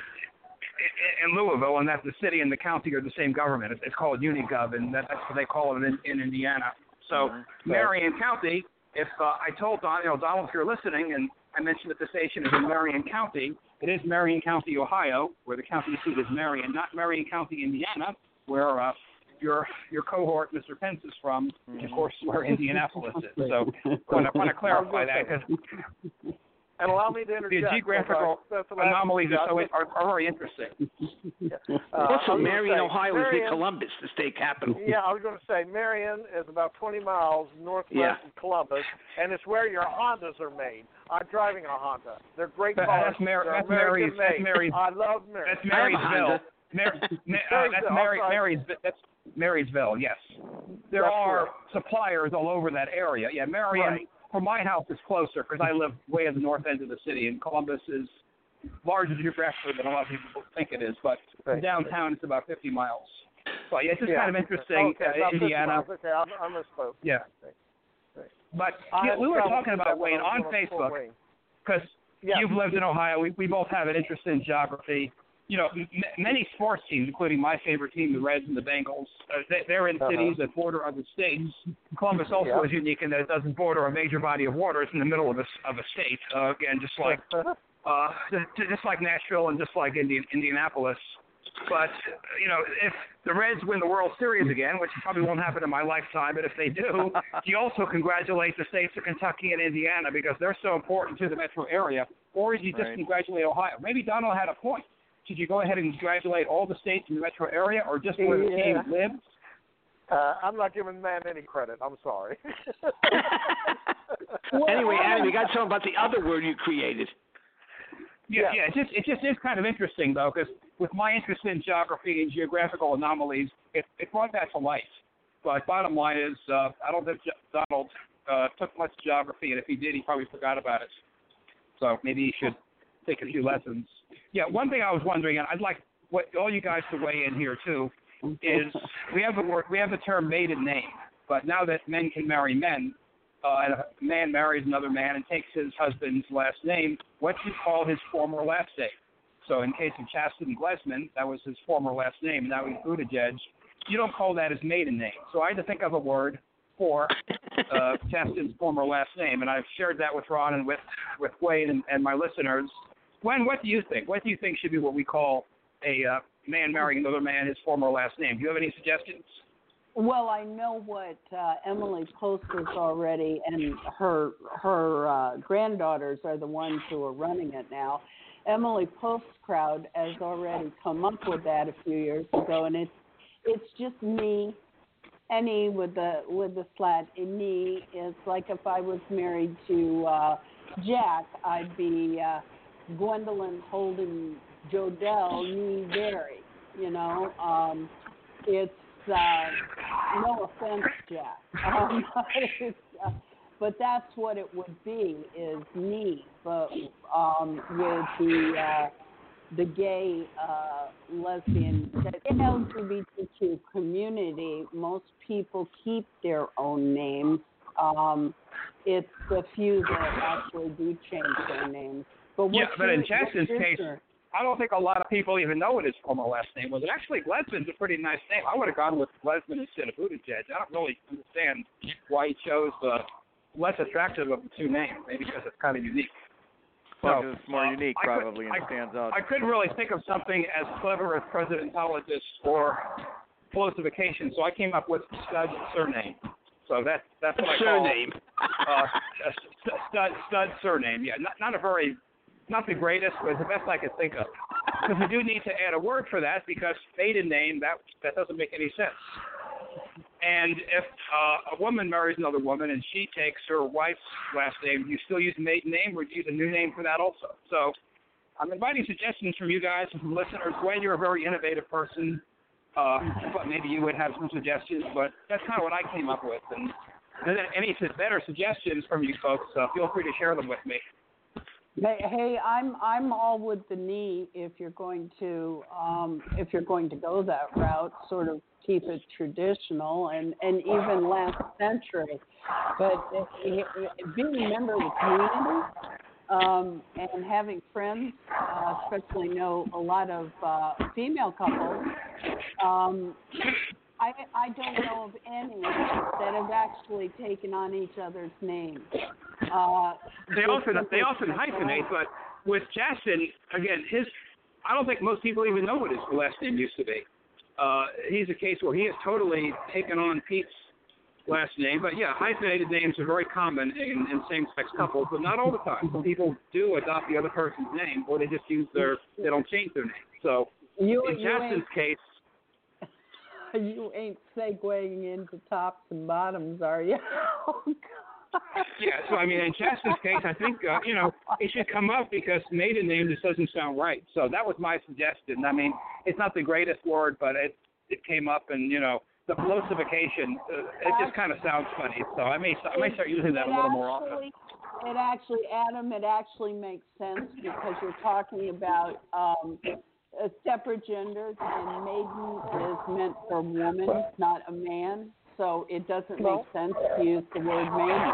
in Louisville, and that the city and the county are the same government. It's, it's called Unigov, and that, that's what they call it in, in Indiana. So Marion County, if uh, I told Don, you know, Donald, if you're listening, and I mentioned that the station is in Marion County, it is Marion County, Ohio, where the county seat is Marion, not Marion County, Indiana, where uh, your your cohort, Mister Pence, is from, and of course where Indianapolis is. So I want to, want to clarify that because And allow me to the interject. geographical That's the last- anomalies yeah, are, so, I was- are, are very interesting. uh, I Also, was gonna Marion, say, Ohio, is near Marion- Columbus, the state capital. Yeah, I was going to say Marion is about twenty miles northwest Yeah. of Columbus, and it's where your Hondas are made. I'm driving a Honda. They're great That- cars. that's Mar- They're that's American Mary's- that's made. Mary's- I love Marion. That's I have a Marysville. Honda. Mar- Ma- uh, Marysville, that's Mary, I'm sorry. Mary's, that's Marysville, yes. There That's are correct. suppliers all over that area. Yeah, Marion, Right. from my house, is closer because I live way at the north end of the city, and Columbus is larger geographically than a lot of people think it is, but Right. downtown it's about fifty miles. So yeah, it's just Yeah. kind of interesting. Okay, uh, about fifty Indiana, miles. Okay, I, I misspoke. yeah. Right. But I yeah, had we were trouble talking with about that Wayne when I was on going to Fort Facebook Wayne. because Yeah. you've lived in Ohio. We we both have an interest in geography. You know, m- many sports teams, including my favorite team, the Reds and the Bengals, uh, they, they're in Uh-huh. cities that border other states. Columbus also Yeah. is unique in that it doesn't border a major body of water. It's in the middle of a, s- of a state. Uh, again, just like uh, ju- just like Nashville and just like Indian, Indianapolis. But, you know, if the Reds win the World Series again, which probably won't happen in my lifetime, but if they do, you also congratulate the states of Kentucky and Indiana because they're so important to the metro area. Or did you just Right. congratulate Ohio? Maybe Donald had a point. Should you go ahead and congratulate all the states in the metro area or just where the Yeah. team lives? Uh, I'm not giving the man any credit. I'm sorry. Anyway, Adam, you got to tell him about the other word you created. Yeah, Yeah. yeah. It just it just is kind of interesting though, because with my interest in geography and geographical anomalies, it it brought that to life. But bottom line is, uh, I don't think Donald uh, took much geography, and if he did, he probably forgot about it. So maybe he should take a few lessons. Yeah, one thing I was wondering, and I'd like what all you guys to weigh in here too, is we have the word we have the term maiden name, but now that men can marry men. Uh, and a man marries another man and takes his husband's last name, what do you call his former last name? So in case of Chasten Glesman, that was his former last name, and now he's Buttigieg. You don't call that his maiden name. So I had to think of a word for uh, Chasten's former last name, and I've shared that with Ron and with, with Wade and, and my listeners. Gwen, what do you think? What do you think should be what we call a uh, man marrying another man his former last name? Do you have any suggestions? Well, I know what uh, Emily Post is already, and her her uh, granddaughters are the ones who are running it now. Emily Post's crowd has already come up with that a few years ago, and it's it's just me, any with the with the slat in me. It's like if I was married to uh, Jack, I'd be uh, Gwendolyn Holden Jodell Nee Berry. You know, um, it's. Uh, no offense, Jack. Um, it's, uh, but that's what it would be, is me. But um, with the uh, the gay, uh, lesbian, the L G B T Q community, most people keep their own names. Um, it's the few that actually do change their names. But yeah, but in your, Jackson's case, your, I don't think a lot of people even know what his former last name was. And actually, Glesman's a pretty nice name. I would have gone with Glesman instead of Buttigieg. I don't really understand why he chose the less attractive of the two names. Maybe because it's kind of unique. Well, So, it's more uh, unique, I probably, could, and I, stands out. I couldn't really think of something as clever as presidentologist or falsification, so I came up with Stud's surname. So that, that's what I call Surname. uh, a st- stud, stud surname. Yeah, not, not a very, not the greatest, but the best I could think of. Because we do need to add a word for that, because maiden name, that that doesn't make any sense. And if uh, a woman marries another woman and she takes her wife's last name, do you still use a maiden name, or do you use a new name for that also? So I'm inviting suggestions from you guys and from listeners. Gwen, you're a very innovative person. Uh, but maybe you would have some suggestions, but that's kind of what I came up with. And, and then any better suggestions from you folks, uh, feel free to share them with me. Hey, hey, I'm I'm all with the knee if you're going to um, if you're going to go that route, sort of keep it traditional and, and even last century. But if, if, being a member of the community um, and having friends, uh, especially know a lot of uh, female couples, um, I I don't know of any that have actually taken on each other's names. Uh, They often they often hyphenate, but with Jackson, again, his I don't think most people even know what his last name used to be. Uh, he's a case where he has totally taken on Pete's last name. But yeah, hyphenated names are very common in, in same-sex couples, but not all the time. Some people do adopt the other person's name, or they just use their they don't change their name. So you, in you Jackson's case. You ain't segueing into tops and bottoms, are you? Oh, God. Yeah, so I mean, in Chasten's case, I think, uh, you know, it should come up because maiden name just doesn't sound right. So that was my suggestion. I mean, it's not the greatest word, but it it came up, and, you know, the falsification, uh, it just kind of sounds funny. So I may, I may start using that a little more often. It actually, Adam, it actually makes sense because you're talking about um, uh, separate genders, and maiden is meant for a woman, not a man. So it doesn't make sense to use the word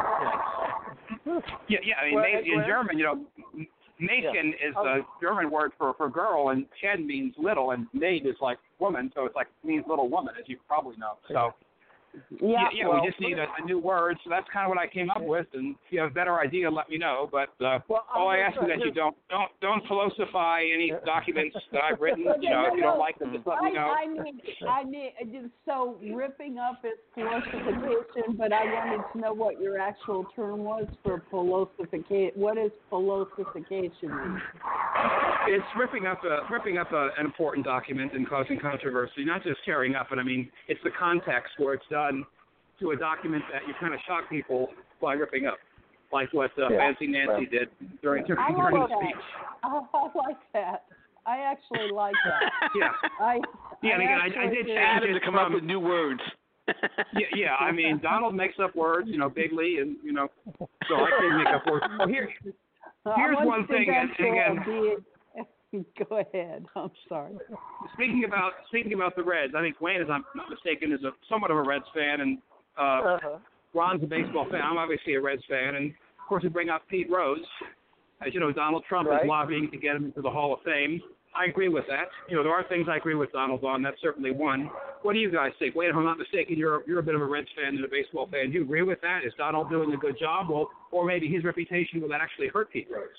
maiden. Yeah, yeah. I mean, Well, maiden, in well, German, you know, Mädchen yeah. is the German word for, for girl, and Chen means little, and Maid is like woman, so it's like means little woman, as you probably know. So Yeah, yeah, yeah well, we just need a, a new word. So that's kind of what I came up with. And if you have a better idea, let me know. But uh, well, all I ask is that you don't don't don't philosophy any documents that I've written. You know, if you don't like them, just let me know. I, I need, I need, just so ripping up is philosophization, but I wanted to know what your actual term was for philosophization. What is philosophization mean? It's ripping up a, ripping up a, an important document and causing controversy, not just tearing up it. I mean, it's the context where it's done to a document that you kind of shock people by ripping up, like what uh, yeah. Fancy Nancy right. did during, during I like the that. speech. I, I like that. I actually like that. Yeah. I, yeah, I and again, I, I did change Adam it to come from, up with new words. yeah, yeah, I mean, Donald makes up words, you know, bigly, and, you know, so I can make up words. Well, here, here's one thing, and, and again, go ahead. I'm sorry. Speaking about speaking about the Reds, I think Wayne, if I'm not mistaken, is a somewhat of a Reds fan, and uh, Uh-huh. Ron's a baseball fan. I'm obviously a Reds fan, and of course we bring up Pete Rose. As you know, Donald Trump right. is lobbying to get him into the Hall of Fame. I agree with that. You know, there are things I agree with Donald on. That's certainly one. What do you guys think? Wayne, if I'm not mistaken, you're you're a bit of a Reds fan and a baseball fan. Do you agree with that? Is Donald doing a good job, or or maybe his reputation will actually hurt Pete Rose?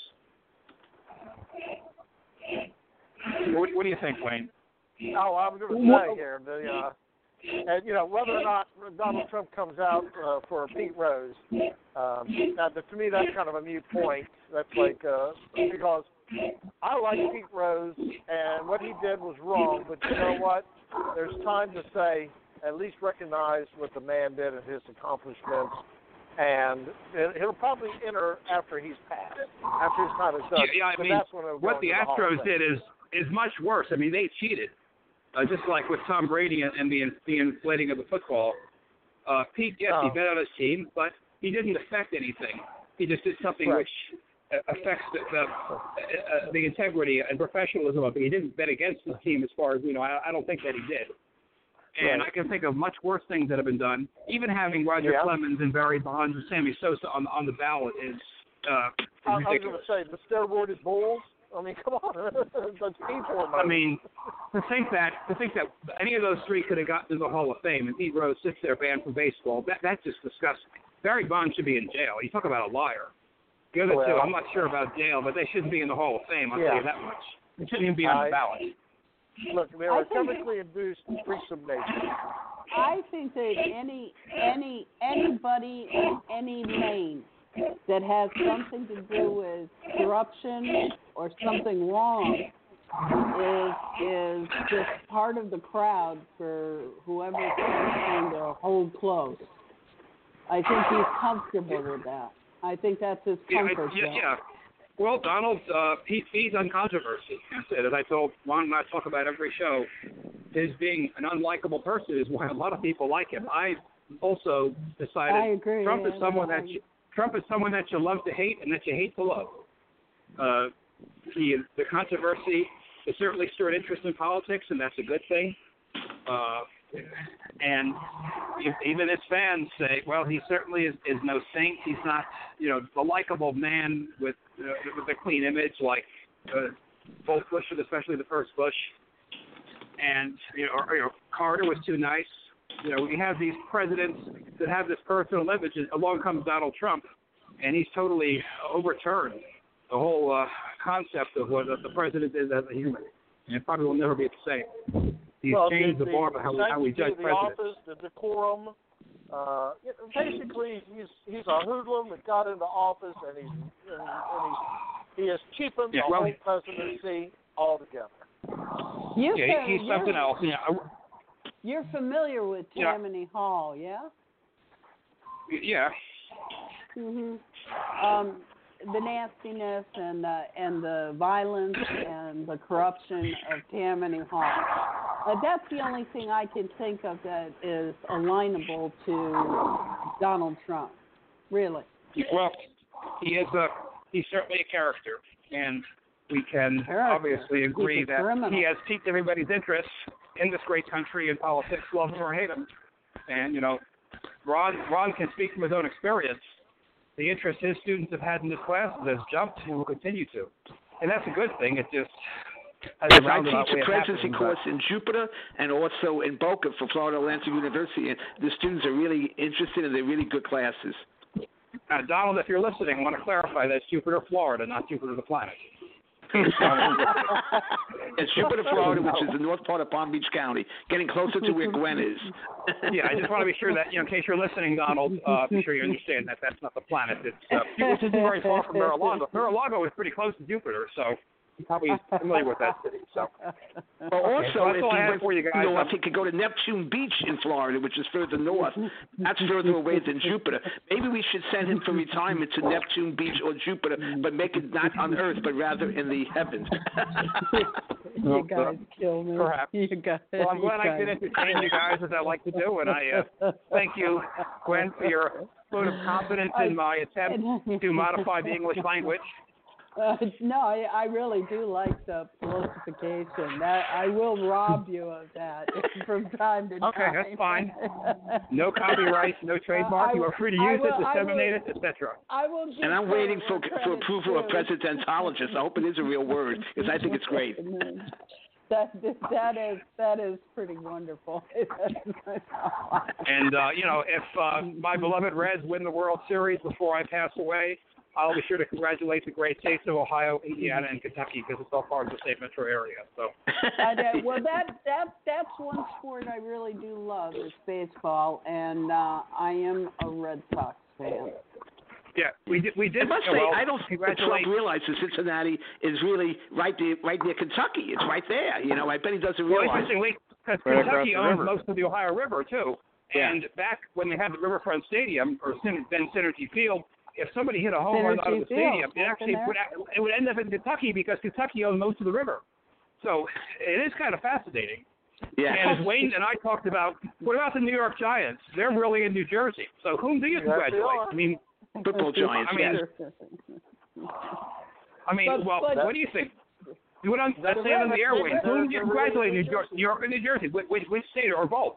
What, what do you think, Wayne? Oh, I'm going to say here, the, uh, and, you know, whether or not Donald Trump comes out uh, for Pete Rose, um, now, to me, that's kind of a moot point. That's like, uh, because I like Pete Rose, and what he did was wrong, but you know what? There's time to say, at least recognize what the man did and his accomplishments, and he'll probably enter after he's passed, after his time is done. Yeah, yeah I so mean, that's when it'll what go the into the Astros Hall of did is is much worse. I mean, they cheated, uh, just like with Tom Brady and, and the the inflating of the football. Uh, Pete, yes, Oh. he bet on his team, but he didn't affect anything. He just did something Right. which uh, affects the the, uh, the integrity and professionalism of it. He didn't bet against his team, as far as we know. I, I don't think that he did. And Right. I can think of much worse things that have been done. Even having Roger Yeah. Clemens and Barry Bonds and Sammy Sosa on on the ballot is uh, I, I was going ridiculous. to say, the steroided bulls. I mean, come on, that's people. I mean, to think that to think that any of those three could have gotten to the Hall of Fame, and Pete Rose sits there banned from baseball, that that's just disgusting. Barry Bonds should be in jail. You talk about a liar. The other Well, two, I'm not sure about jail, but they shouldn't be in the Hall of Fame. I'll Yeah. tell you that much. They shouldn't even be on I- the ballot. look, they I are think- chemically induced freaks of nature. I think that any any anybody in any lane that has something to do with corruption or something wrong is is just part of the crowd for whoever's trying to hold close. I think he's comfortable with that. I think that's his Yeah, I, comfort yeah, zone. yeah. Well, Donald, uh, he feeds on controversy. That's it. As I told Ron and I talk about every show, his being an unlikable person is why a lot of people like him. I also decided I agree. Trump is yeah, someone I- that you, Trump is someone that you love to hate and that you hate to love. Uh, he, the controversy has certainly stirred interest in politics, and that's a good thing. Uh, and if, even his fans say, well, he certainly is, is no saint. He's not, you know, the likable man with uh, with a clean image like uh, both Bush, and especially the first Bush. And, you know, or, you know, Carter was too nice. You know, we have these presidents that have this personal image, and along comes Donald Trump, and he's totally overturned the whole uh, concept of what the president is as a human. And it probably will never be the same. He's well, changed the, the bar of how, we- how we sanctity judge of the presidents. office, the decorum. Uh, you know, basically, he's he's a hoodlum that got into office, and he's and, and he's, he has cheapened Yeah, the well, whole presidency altogether. You Yeah, can- he, he's you're- something else. Yeah, I- You're familiar with Yeah. Tammany Hall, yeah? yeah. Mhm. Um, the nastiness and uh, and the violence and the corruption of Tammany Hall. Uh, that's the only thing I can think of that is alignable to Donald Trump. Really. Well, he is a he's certainly a character, and we can Character. obviously agree He's a that criminal. he has piqued everybody's interest in this great country in politics, love him or hate him. And you know, Ron Ron can speak from his own experience. The interest his students have had in this class has jumped and will continue to, and that's a good thing. It just has Yes, a I roundabout teach way a of presidency happening, course in Jupiter and also in Boca for Florida Atlantic University, and the students are really interested and they're really good classes. Uh, Donald, if you're listening, I want to clarify that's Jupiter, Florida, not Jupiter the planet. It's Jupiter, Florida, which is the north part of Palm Beach County, getting closer to where Gwen is. Yeah, I just want to be sure that, you know, in case you're listening, Donald, uh, be sure you understand that that's not the planet. It's uh, which isn't very far from Mar-a-Lago. Mar-a-Lago is pretty close to Jupiter, so you're probably familiar with that city. So, well, also, okay, so that's if all I you have went for you guys. north, he could go to Neptune Beach in Florida, which is further north. That's further away than Jupiter. Maybe we should send him for retirement to Neptune Beach or Jupiter, but make it not on Earth, but rather in the heavens. You guys kill me. Perhaps. You guys, Well, I'm glad you I could entertain you guys as I like to do, and I uh, thank you, Gwen, for your vote of confidence in my attempt to modify the English language. Uh, no, I, I really do like the falsification. That I will rob you of that from time to time. Okay, that's fine. No copyright, no trademark. Uh, you are free to I use will, it, disseminate will, it, et cetera. I will. Give And I'm waiting for credit for approval of too. presidentologist. I hope it is a real word because I think it's great. That that is that is pretty wonderful. And uh, you know, if uh, my beloved Reds win the World Series before I pass away, I'll be sure to congratulate the great states of Ohio, Indiana, and Kentucky because it's all part of the same metro area. So, and, uh, well, that that that's one sport I really do love is baseball, and uh, I am a Red Sox fan. yeah, we did. We did. I must well, say, I don't think Trump congratulate. realizes Cincinnati is really right there, right near Kentucky. It's right there. You know, I bet he doesn't Well, realize. interestingly, because Right across Kentucky the owns river. most of the Ohio River too, Yeah. and back when they had the Riverfront Stadium or Syn- then Synergy Field, if somebody hit a home run out of the Synergy Field, stadium, it actually wasn't would, it would end up in Kentucky because Kentucky owns most of the river. So it is kind of fascinating. Yeah. And as Wayne and I talked about, what about the New York Giants? They're really in New Jersey. So whom do you Yes, they congratulate? are. I mean, Football Giants. I mean, yes. I mean, But- well, but- what do you think? You would on, let's say it on the airwaves. Whom do you congratulate? New York, New York or New Jersey? Which, which, which state or both?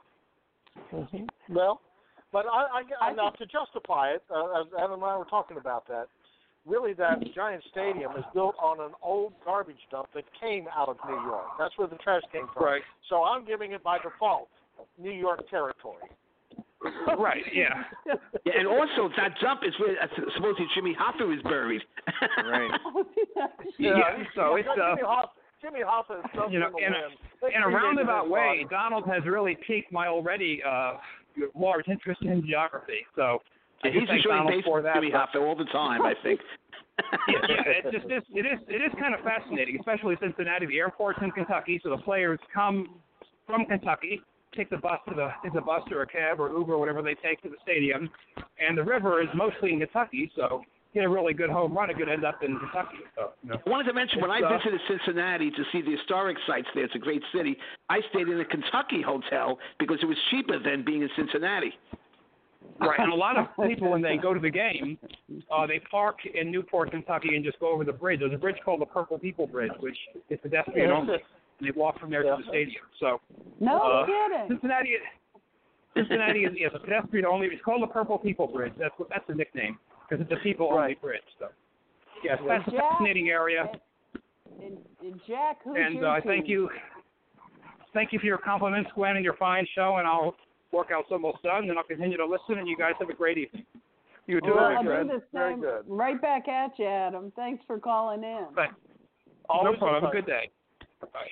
Well, but I, I, I now to justify it, uh, as Adam and I were talking about that, really that Giant Stadium is built on an old garbage dump that came out of New York. That's where the trash came from. Right. So I'm giving it by default New York territory. Right, yeah. Yeah, and also that dump is where uh, supposedly Jimmy Hoffa is buried. Right. Yeah, so it's, uh, Jimmy Hoffa, Jimmy Hoffa is something you know, to in win. a, in a roundabout way, Body. Donald has really piqued my already uh, large interest in geography. So I Yeah, do he's thank enjoying Donald baseball for that. Jimmy Hoffa all the time, I think. yeah, yeah, it just is. It is. It is kind of fascinating, especially Cincinnati. The airport's in Kentucky, so the players come from Kentucky, take the bus to the take the bus or a cab or Uber or whatever they take to the stadium, and the river is mostly in Kentucky, so get a really good home run, it could end up in Kentucky. So, you know. I wanted to mention when I It's, uh, visited Cincinnati to see the historic sites there. It's a great city. I stayed in a Kentucky hotel because it was cheaper than being in Cincinnati. Right, and a lot of people when they go to the game, uh, they park in Newport, Kentucky, and just go over the bridge. There's a bridge called the Purple People Bridge, which is pedestrian only, and they walk from there to the stadium. So, No uh, kidding. Cincinnati, Cincinnati is, is a pedestrian only. It's called the Purple People Bridge. That's what that's the nickname because it's a people only Right. bridge. So, yes, that's a Jack, fascinating area. And, and Jack, who's And your uh, team? thank you, thank you for your compliments, Gwen, and your fine show. And I'll work out some almost done, and I'll continue to listen. And you guys have a great evening. You too, Well, my I'll friend. do the Very same. good. Right back at you, Adam. Thanks for calling in. But no Always problem. Have a fun. good day. Bye.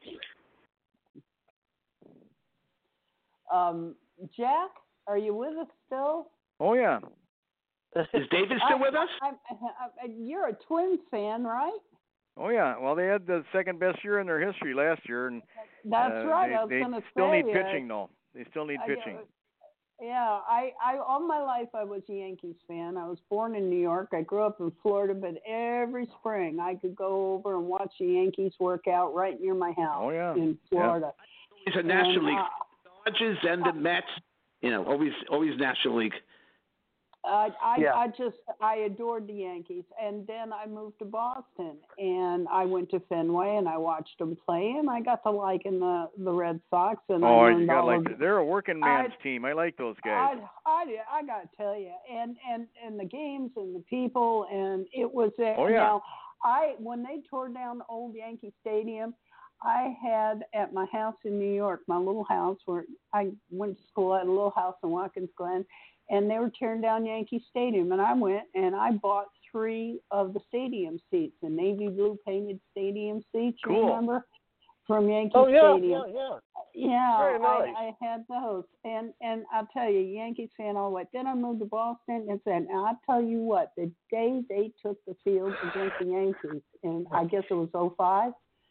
Um, Jack, are you with us still? Oh yeah. Is David still with us? I, I, I, you're a Twins fan, right? Oh yeah. Well, they had the second best year in their history last year, and That's uh, right. They, I was they going to say. still need uh, pitching though. They still need I- pitching. Yeah, I, I all my life I was a Yankees fan. I was born in New York. I grew up in Florida, but every spring I could go over and watch the Yankees work out right near my house Oh, yeah. in Florida. He's a National And, League. uh, Dodgers and the Mets. You know, always, always National League. I I, Yeah. I just I adored the Yankees, and then I moved to Boston, and I went to Fenway, and I watched them play, and I got to liking the the Red Sox, and I Oh, learned you got all like of, they're a working man's I- team. I like those guys. I, I, I got to tell you, and, and, and the games and the people, and it was, a, Oh, yeah. now, I when they tore down old Yankee Stadium, I had at my house in New York, my little house where I went to school, I had a little house in Watkins Glen, and they were tearing down Yankee Stadium, and I went and I bought three of the stadium seats, the navy blue painted stadium seats. You Cool. remember? From Yankee Oh yeah, Stadium. yeah, yeah. Yeah, Very nice. I, I had those, and and I'll tell you, Yankees fan all the way. Then I moved to Boston, and said, and I'll tell you what, the day they took the field against the Yankees, and I guess it was oh five,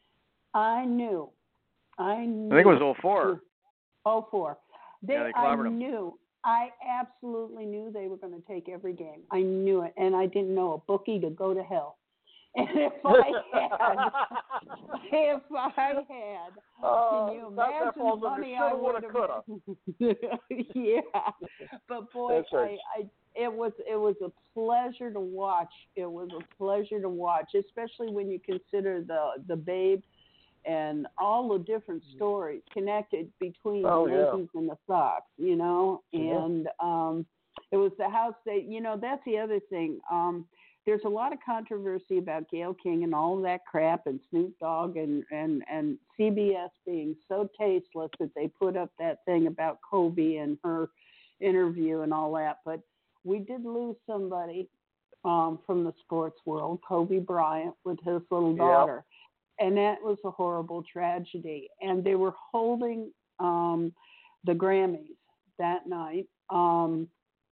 I knew, I knew. I think it was oh four. oh four. They, Yeah, they I clobbered 'em. knew, I absolutely knew they were going to take every game. I knew it, and I didn't know a bookie to go to hell. And if I had, if I had, Uh, can you that, imagine that falls the under money I shoulda, would woulda, have? Yeah, but boy, That's right. I, I, it was it was a pleasure to watch. It was a pleasure to watch, especially when you consider the the Babe and all the different stories connected between Oh, the yeah. Yankees and the Sox. You know, Yeah. and um, it was the house that you know. That's the other thing. Um, There's a lot of controversy about Gayle King and all that crap and Snoop Dogg and, and, and C B S being so tasteless that they put up that thing about Kobe and her interview and all that. But we did lose somebody um, from the sports world, Kobe Bryant, with his little Yep. daughter. And that was a horrible tragedy. And they were holding um, the Grammys that night um,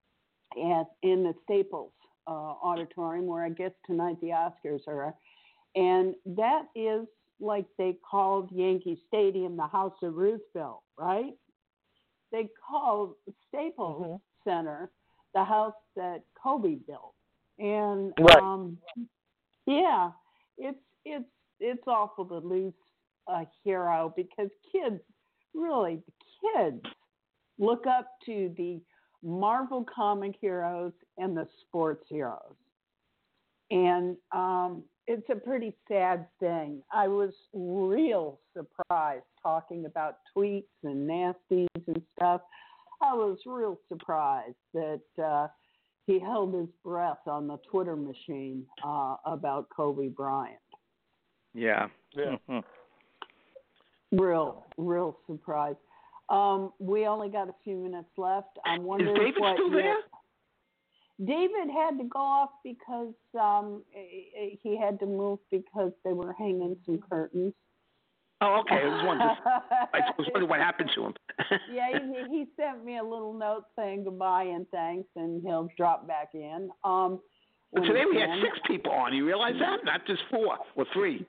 at, in the Staples Uh, auditorium, where I guess tonight the Oscars are, and that is like they called Yankee Stadium the House of Roosevelt, right? They called Staples Mhm. Center the house that Kobe built, and Right. um, yeah, it's it's it's awful to lose a hero because kids, really, the kids look up to the Marvel comic heroes and the sports heroes. And um, it's a pretty sad thing. I was real surprised talking about tweets and nasties and stuff. I was real surprised that uh, he held his breath on the Twitter machine uh, about Kobe Bryant. Yeah. Yeah. Real, real surprised. Um, we only got a few minutes left. I'm Is wondering David what still your- there? David had to go off because um, he had to move because they were hanging some curtains. Oh, okay. I was wondering. I was wondering what happened to him. Yeah, he, he sent me a little note saying goodbye and thanks, and he'll drop back in. Um, But when today he we had can. six people on. You realize that? Not just four or three.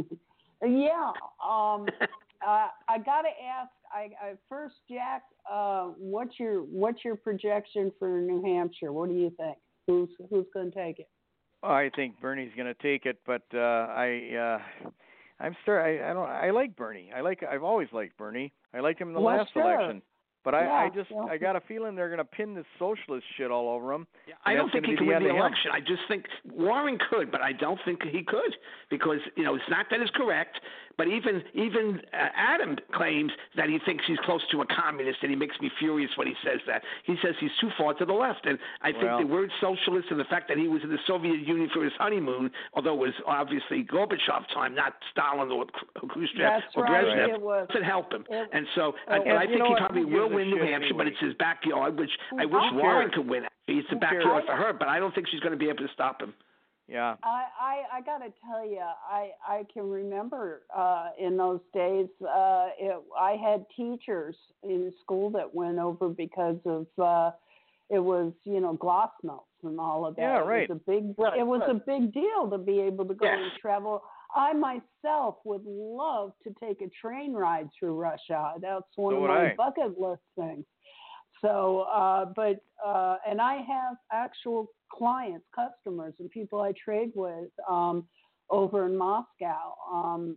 Yeah. Um, uh, I got to ask. I, I first, Jack. Uh, what's your what's your projection for New Hampshire? What do you think? Who's who's going to take it? I think Bernie's going to take it, but uh, I, uh, I'm still. I, I don't. I like Bernie. I like. I've always liked Bernie. I liked him in the Well, last sure. election. But I, Yeah, I just. yeah. I got a feeling they're going to pin this socialist shit all over him. Yeah, I and don't that's think gonna he be can the win end the of him. election. I just think Warren could, but I don't think he could because you know it's not that it's correct. But even even uh, Adam claims that he thinks he's close to a communist, and he makes me furious when he says that. He says he's too far to the left, and I think Well. the word socialist and the fact that he was in the Soviet Union for his honeymoon, although it was obviously Gorbachev time, not Stalin or Khrushchev That's or right, Brezhnev, it was. doesn't help him. It- and so, I, And and I you think know he what? probably Who will gives a win New shit Hampshire, but anyway? it's his backyard, which I Who wish cares? Warren could win. It's the Who cares? backyard for her, but I don't think she's going to be able to stop him. Yeah. I, I, I got to tell you, I, I can remember uh, in those days, uh, it, I had teachers in school that went over because of uh, it was, you know, glasnost and all of that. Yeah, right. It was a big, Right, it was right. a big deal to be able to go Yes. and travel. I myself would love to take a train ride through Russia. That's one So of would my I. bucket list things. So, uh, but, uh, and I have actual clients, customers, and people I trade with um, over in Moscow. Um,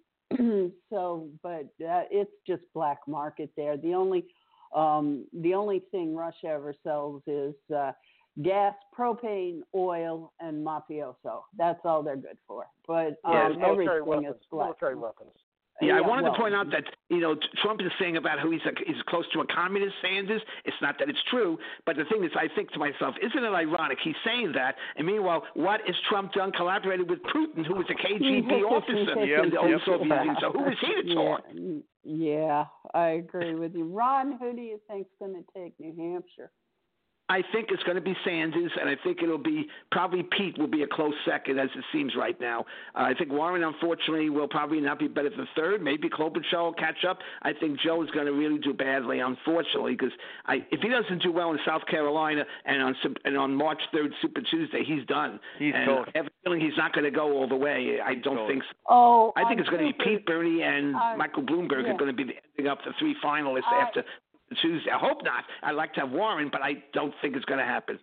so, but uh, it's just black market there. The only, um, the only thing Russia ever sells is uh, gas, propane, oil, and mafioso. That's all they're good for. But Yeah, um, military everything weapons. is black. Military weapons. Yeah, I Yeah, wanted well, to point out that, you know, Trump is saying about who he's a, he's close to a communist, Sanders. It's not that it's true, but the thing is, I think to myself, isn't it ironic? He's saying that, and meanwhile, what has Trump done? Collaborated with Putin, who was a K G B officer Yep, in the old yep. Soviet Union. So who was he to talk? Yeah, yeah, I agree with you. Ron, who do you think's going to take New Hampshire? I think it's going to be Sanders, and I think it'll be probably Pete will be a close second, as it seems right now. Uh, I think Warren, unfortunately, will probably not be better than third. Maybe Klobuchar will catch up. I think Joe is going to really do badly, unfortunately, because if he doesn't do well in South Carolina and on and on March third, Super Tuesday, he's done. He's and toast. I have a feeling he's not going to go all the way. I don't toast. think so. Oh, I think on it's going to be Super- Pete, Bernie, and uh, Michael Bloomberg yeah. are going to be ending up the three finalists I- after Tuesday. I hope not. I'd like to have Warren, but I don't think it's going to happen.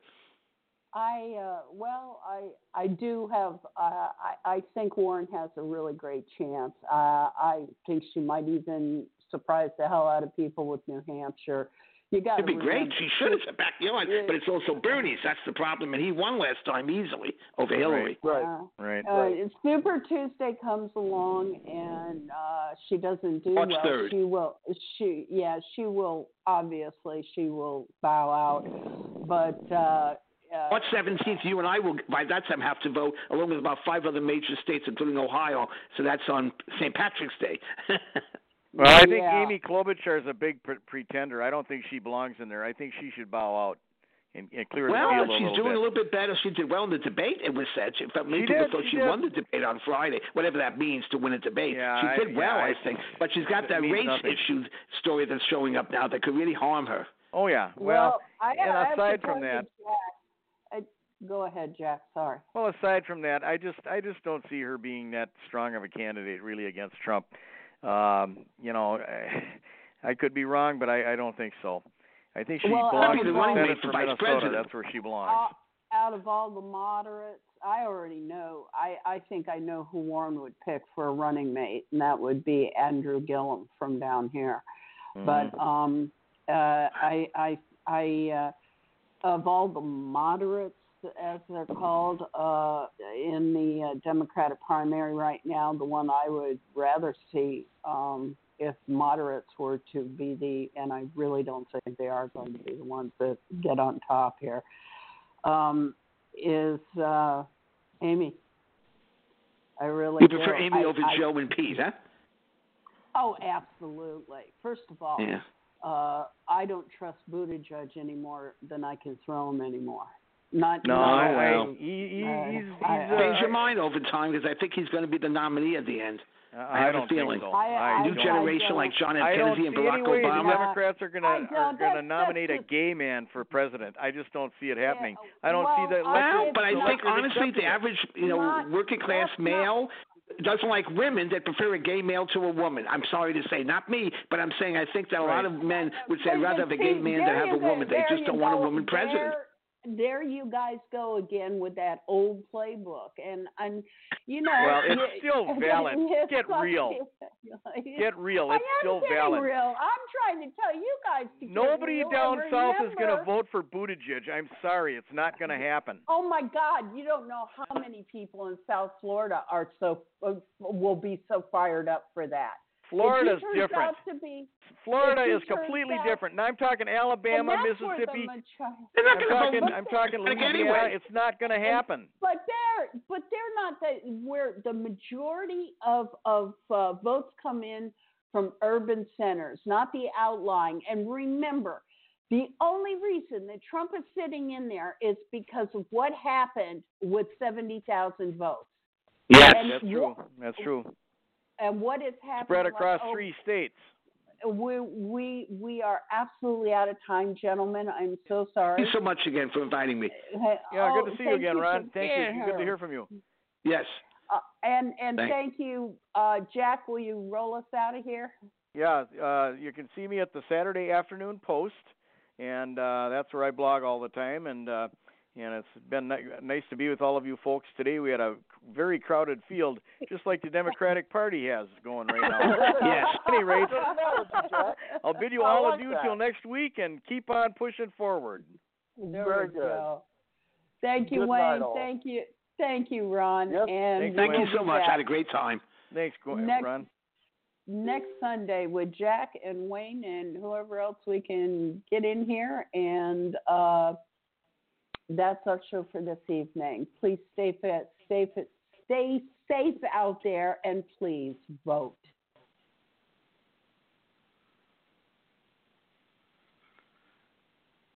I uh, well, I I do have. Uh, I I think Warren has a really great chance. Uh, I think she might even surprise the hell out of people with New Hampshire. You got It'd be great. She should have back you on, Yeah. but it's also Bernie's. That's the problem, and he won last time easily over Hillary. Right. Uh, Right. Uh, Super Tuesday comes along and uh, she doesn't do March well. third. She will. She yeah. She will obviously. She will bow out. But uh, uh, March seventeenth, you and I will by that time have to vote, along with about five other major states, including Ohio. So that's on Saint Patrick's Day. Well, I think Yeah. Amy Klobuchar is a big pre- pretender. I don't think she belongs in there. I think she should bow out and, and clear the Well, field a she's little doing bit. a little bit better. She did well in the debate. It was said. In fact, many She people did, thought she she did. won the debate on Friday, whatever that means to win a debate. Yeah, she I- did well, yeah, I, I- think. But she's got it that means race nothing. issue story that's showing up now that could really harm her. Oh yeah. well, Well, I, and I have to aside tell from you, that, Jack, I, go ahead, Jack. Sorry. well, aside from that, I just I just don't see her being that strong of a candidate really against Trump. Um, you know, I, I could be wrong, but I, I don't think so. I think she Well, belongs I'd in be the the running Senate mate for for vice Minnesota. president. That's where she belongs. Uh, out of all the moderates, I already know. I, I think I know who Warren would pick for a running mate, and that would be Andrew Gillum from down here. Mhm. But um, uh, I, I, I, uh, of all the moderates, as they're called, uh, in the uh, Democratic primary right now, the one I would rather see, um, if moderates were to be the, and I really don't think they are going to be the ones that get on top here, um, is uh, Amy. I really You prefer do. Amy I, over I, Joe and Pete, huh? Oh, absolutely. First of all, Yeah. uh, I don't trust Buttigieg any more than I can throw him anymore. Not No, not I, away. I, he, he, Uh, he's, he's I- uh, Change your mind over time because I think he's going to be the nominee at the end. I, I have a don't feeling. think so. I- I- New don't. generation like John F. I don't Kennedy and see Barack any way the Obama. Democrats are going I to don't- are going to that's- nominate that's a gay man for president. I just don't see it happening. Yeah, I don't well, see the I- electorate. Well, but I it's think electorate honestly, accepting the it. average, you know, Not- working class that's not- male doesn't like women that prefer a gay male to a woman. I'm sorry to say, not me, but I'm saying I think that a lot of men would say I'd rather have a gay See, man there than have you a go- woman. They there just you don't want a go. woman president. There, there you guys go again with that old playbook, and and you know. Well, it's you- still valid. it's Get like- real. Get real. I It's am still getting valid. real. I'm trying to tell you guys to get Nobody real down and south is going to remember- vote for Buttigieg. I'm sorry, it's not going to happen. Oh my God! You don't know how many people in South Florida are so uh, will be so fired up for that. Florida's If he turns different. out to be, Florida if he is turns completely out- different. And I'm talking Alabama, and that's where the Mississippi. majority- They're not I'm going to talking, vote. I'm talking Like Louisiana. anyway. It's not going to happen. But they're but they're not that where the majority of of uh, votes come in from urban centers, not the outlying. And remember, the only reason that Trump is sitting in there is because of what happened with seventy thousand votes. Yes. And That's true. what- That's true. And what is happening? Spread like, across oh, three states. We we we are absolutely out of time, gentlemen. I'm so sorry. Thank you so much again for inviting me. Hey, Yeah, oh, good to see you thank again, for Ron. Thank you. being Good to here. hear from you. Yes. Uh, and and Thank- thank you, uh, Jack. Will you roll us out of here? Yeah, uh, you can see me at the Saturday Afternoon Post, and uh, that's where I blog all the time. And uh, and it's been ni- nice to be with all of you folks today. We had a very crowded field, just like the Democratic Party has going right now. Yes. At any rate, Jack. I'll bid you I all like adieu that. till next week, and keep on pushing forward. There Very we good. go. Thank you, Good Wayne. night, all. Thank you. Thank you, Ron. Yep. And Thanks, Thank we'll you so be much. I back. had a great time. Thanks, Go- Next- Ron. next Sunday with Jack and Wayne and whoever else we can get in here. And uh, that's our show for this evening. Please stay fit, stay fit, stay safe out there, and please vote.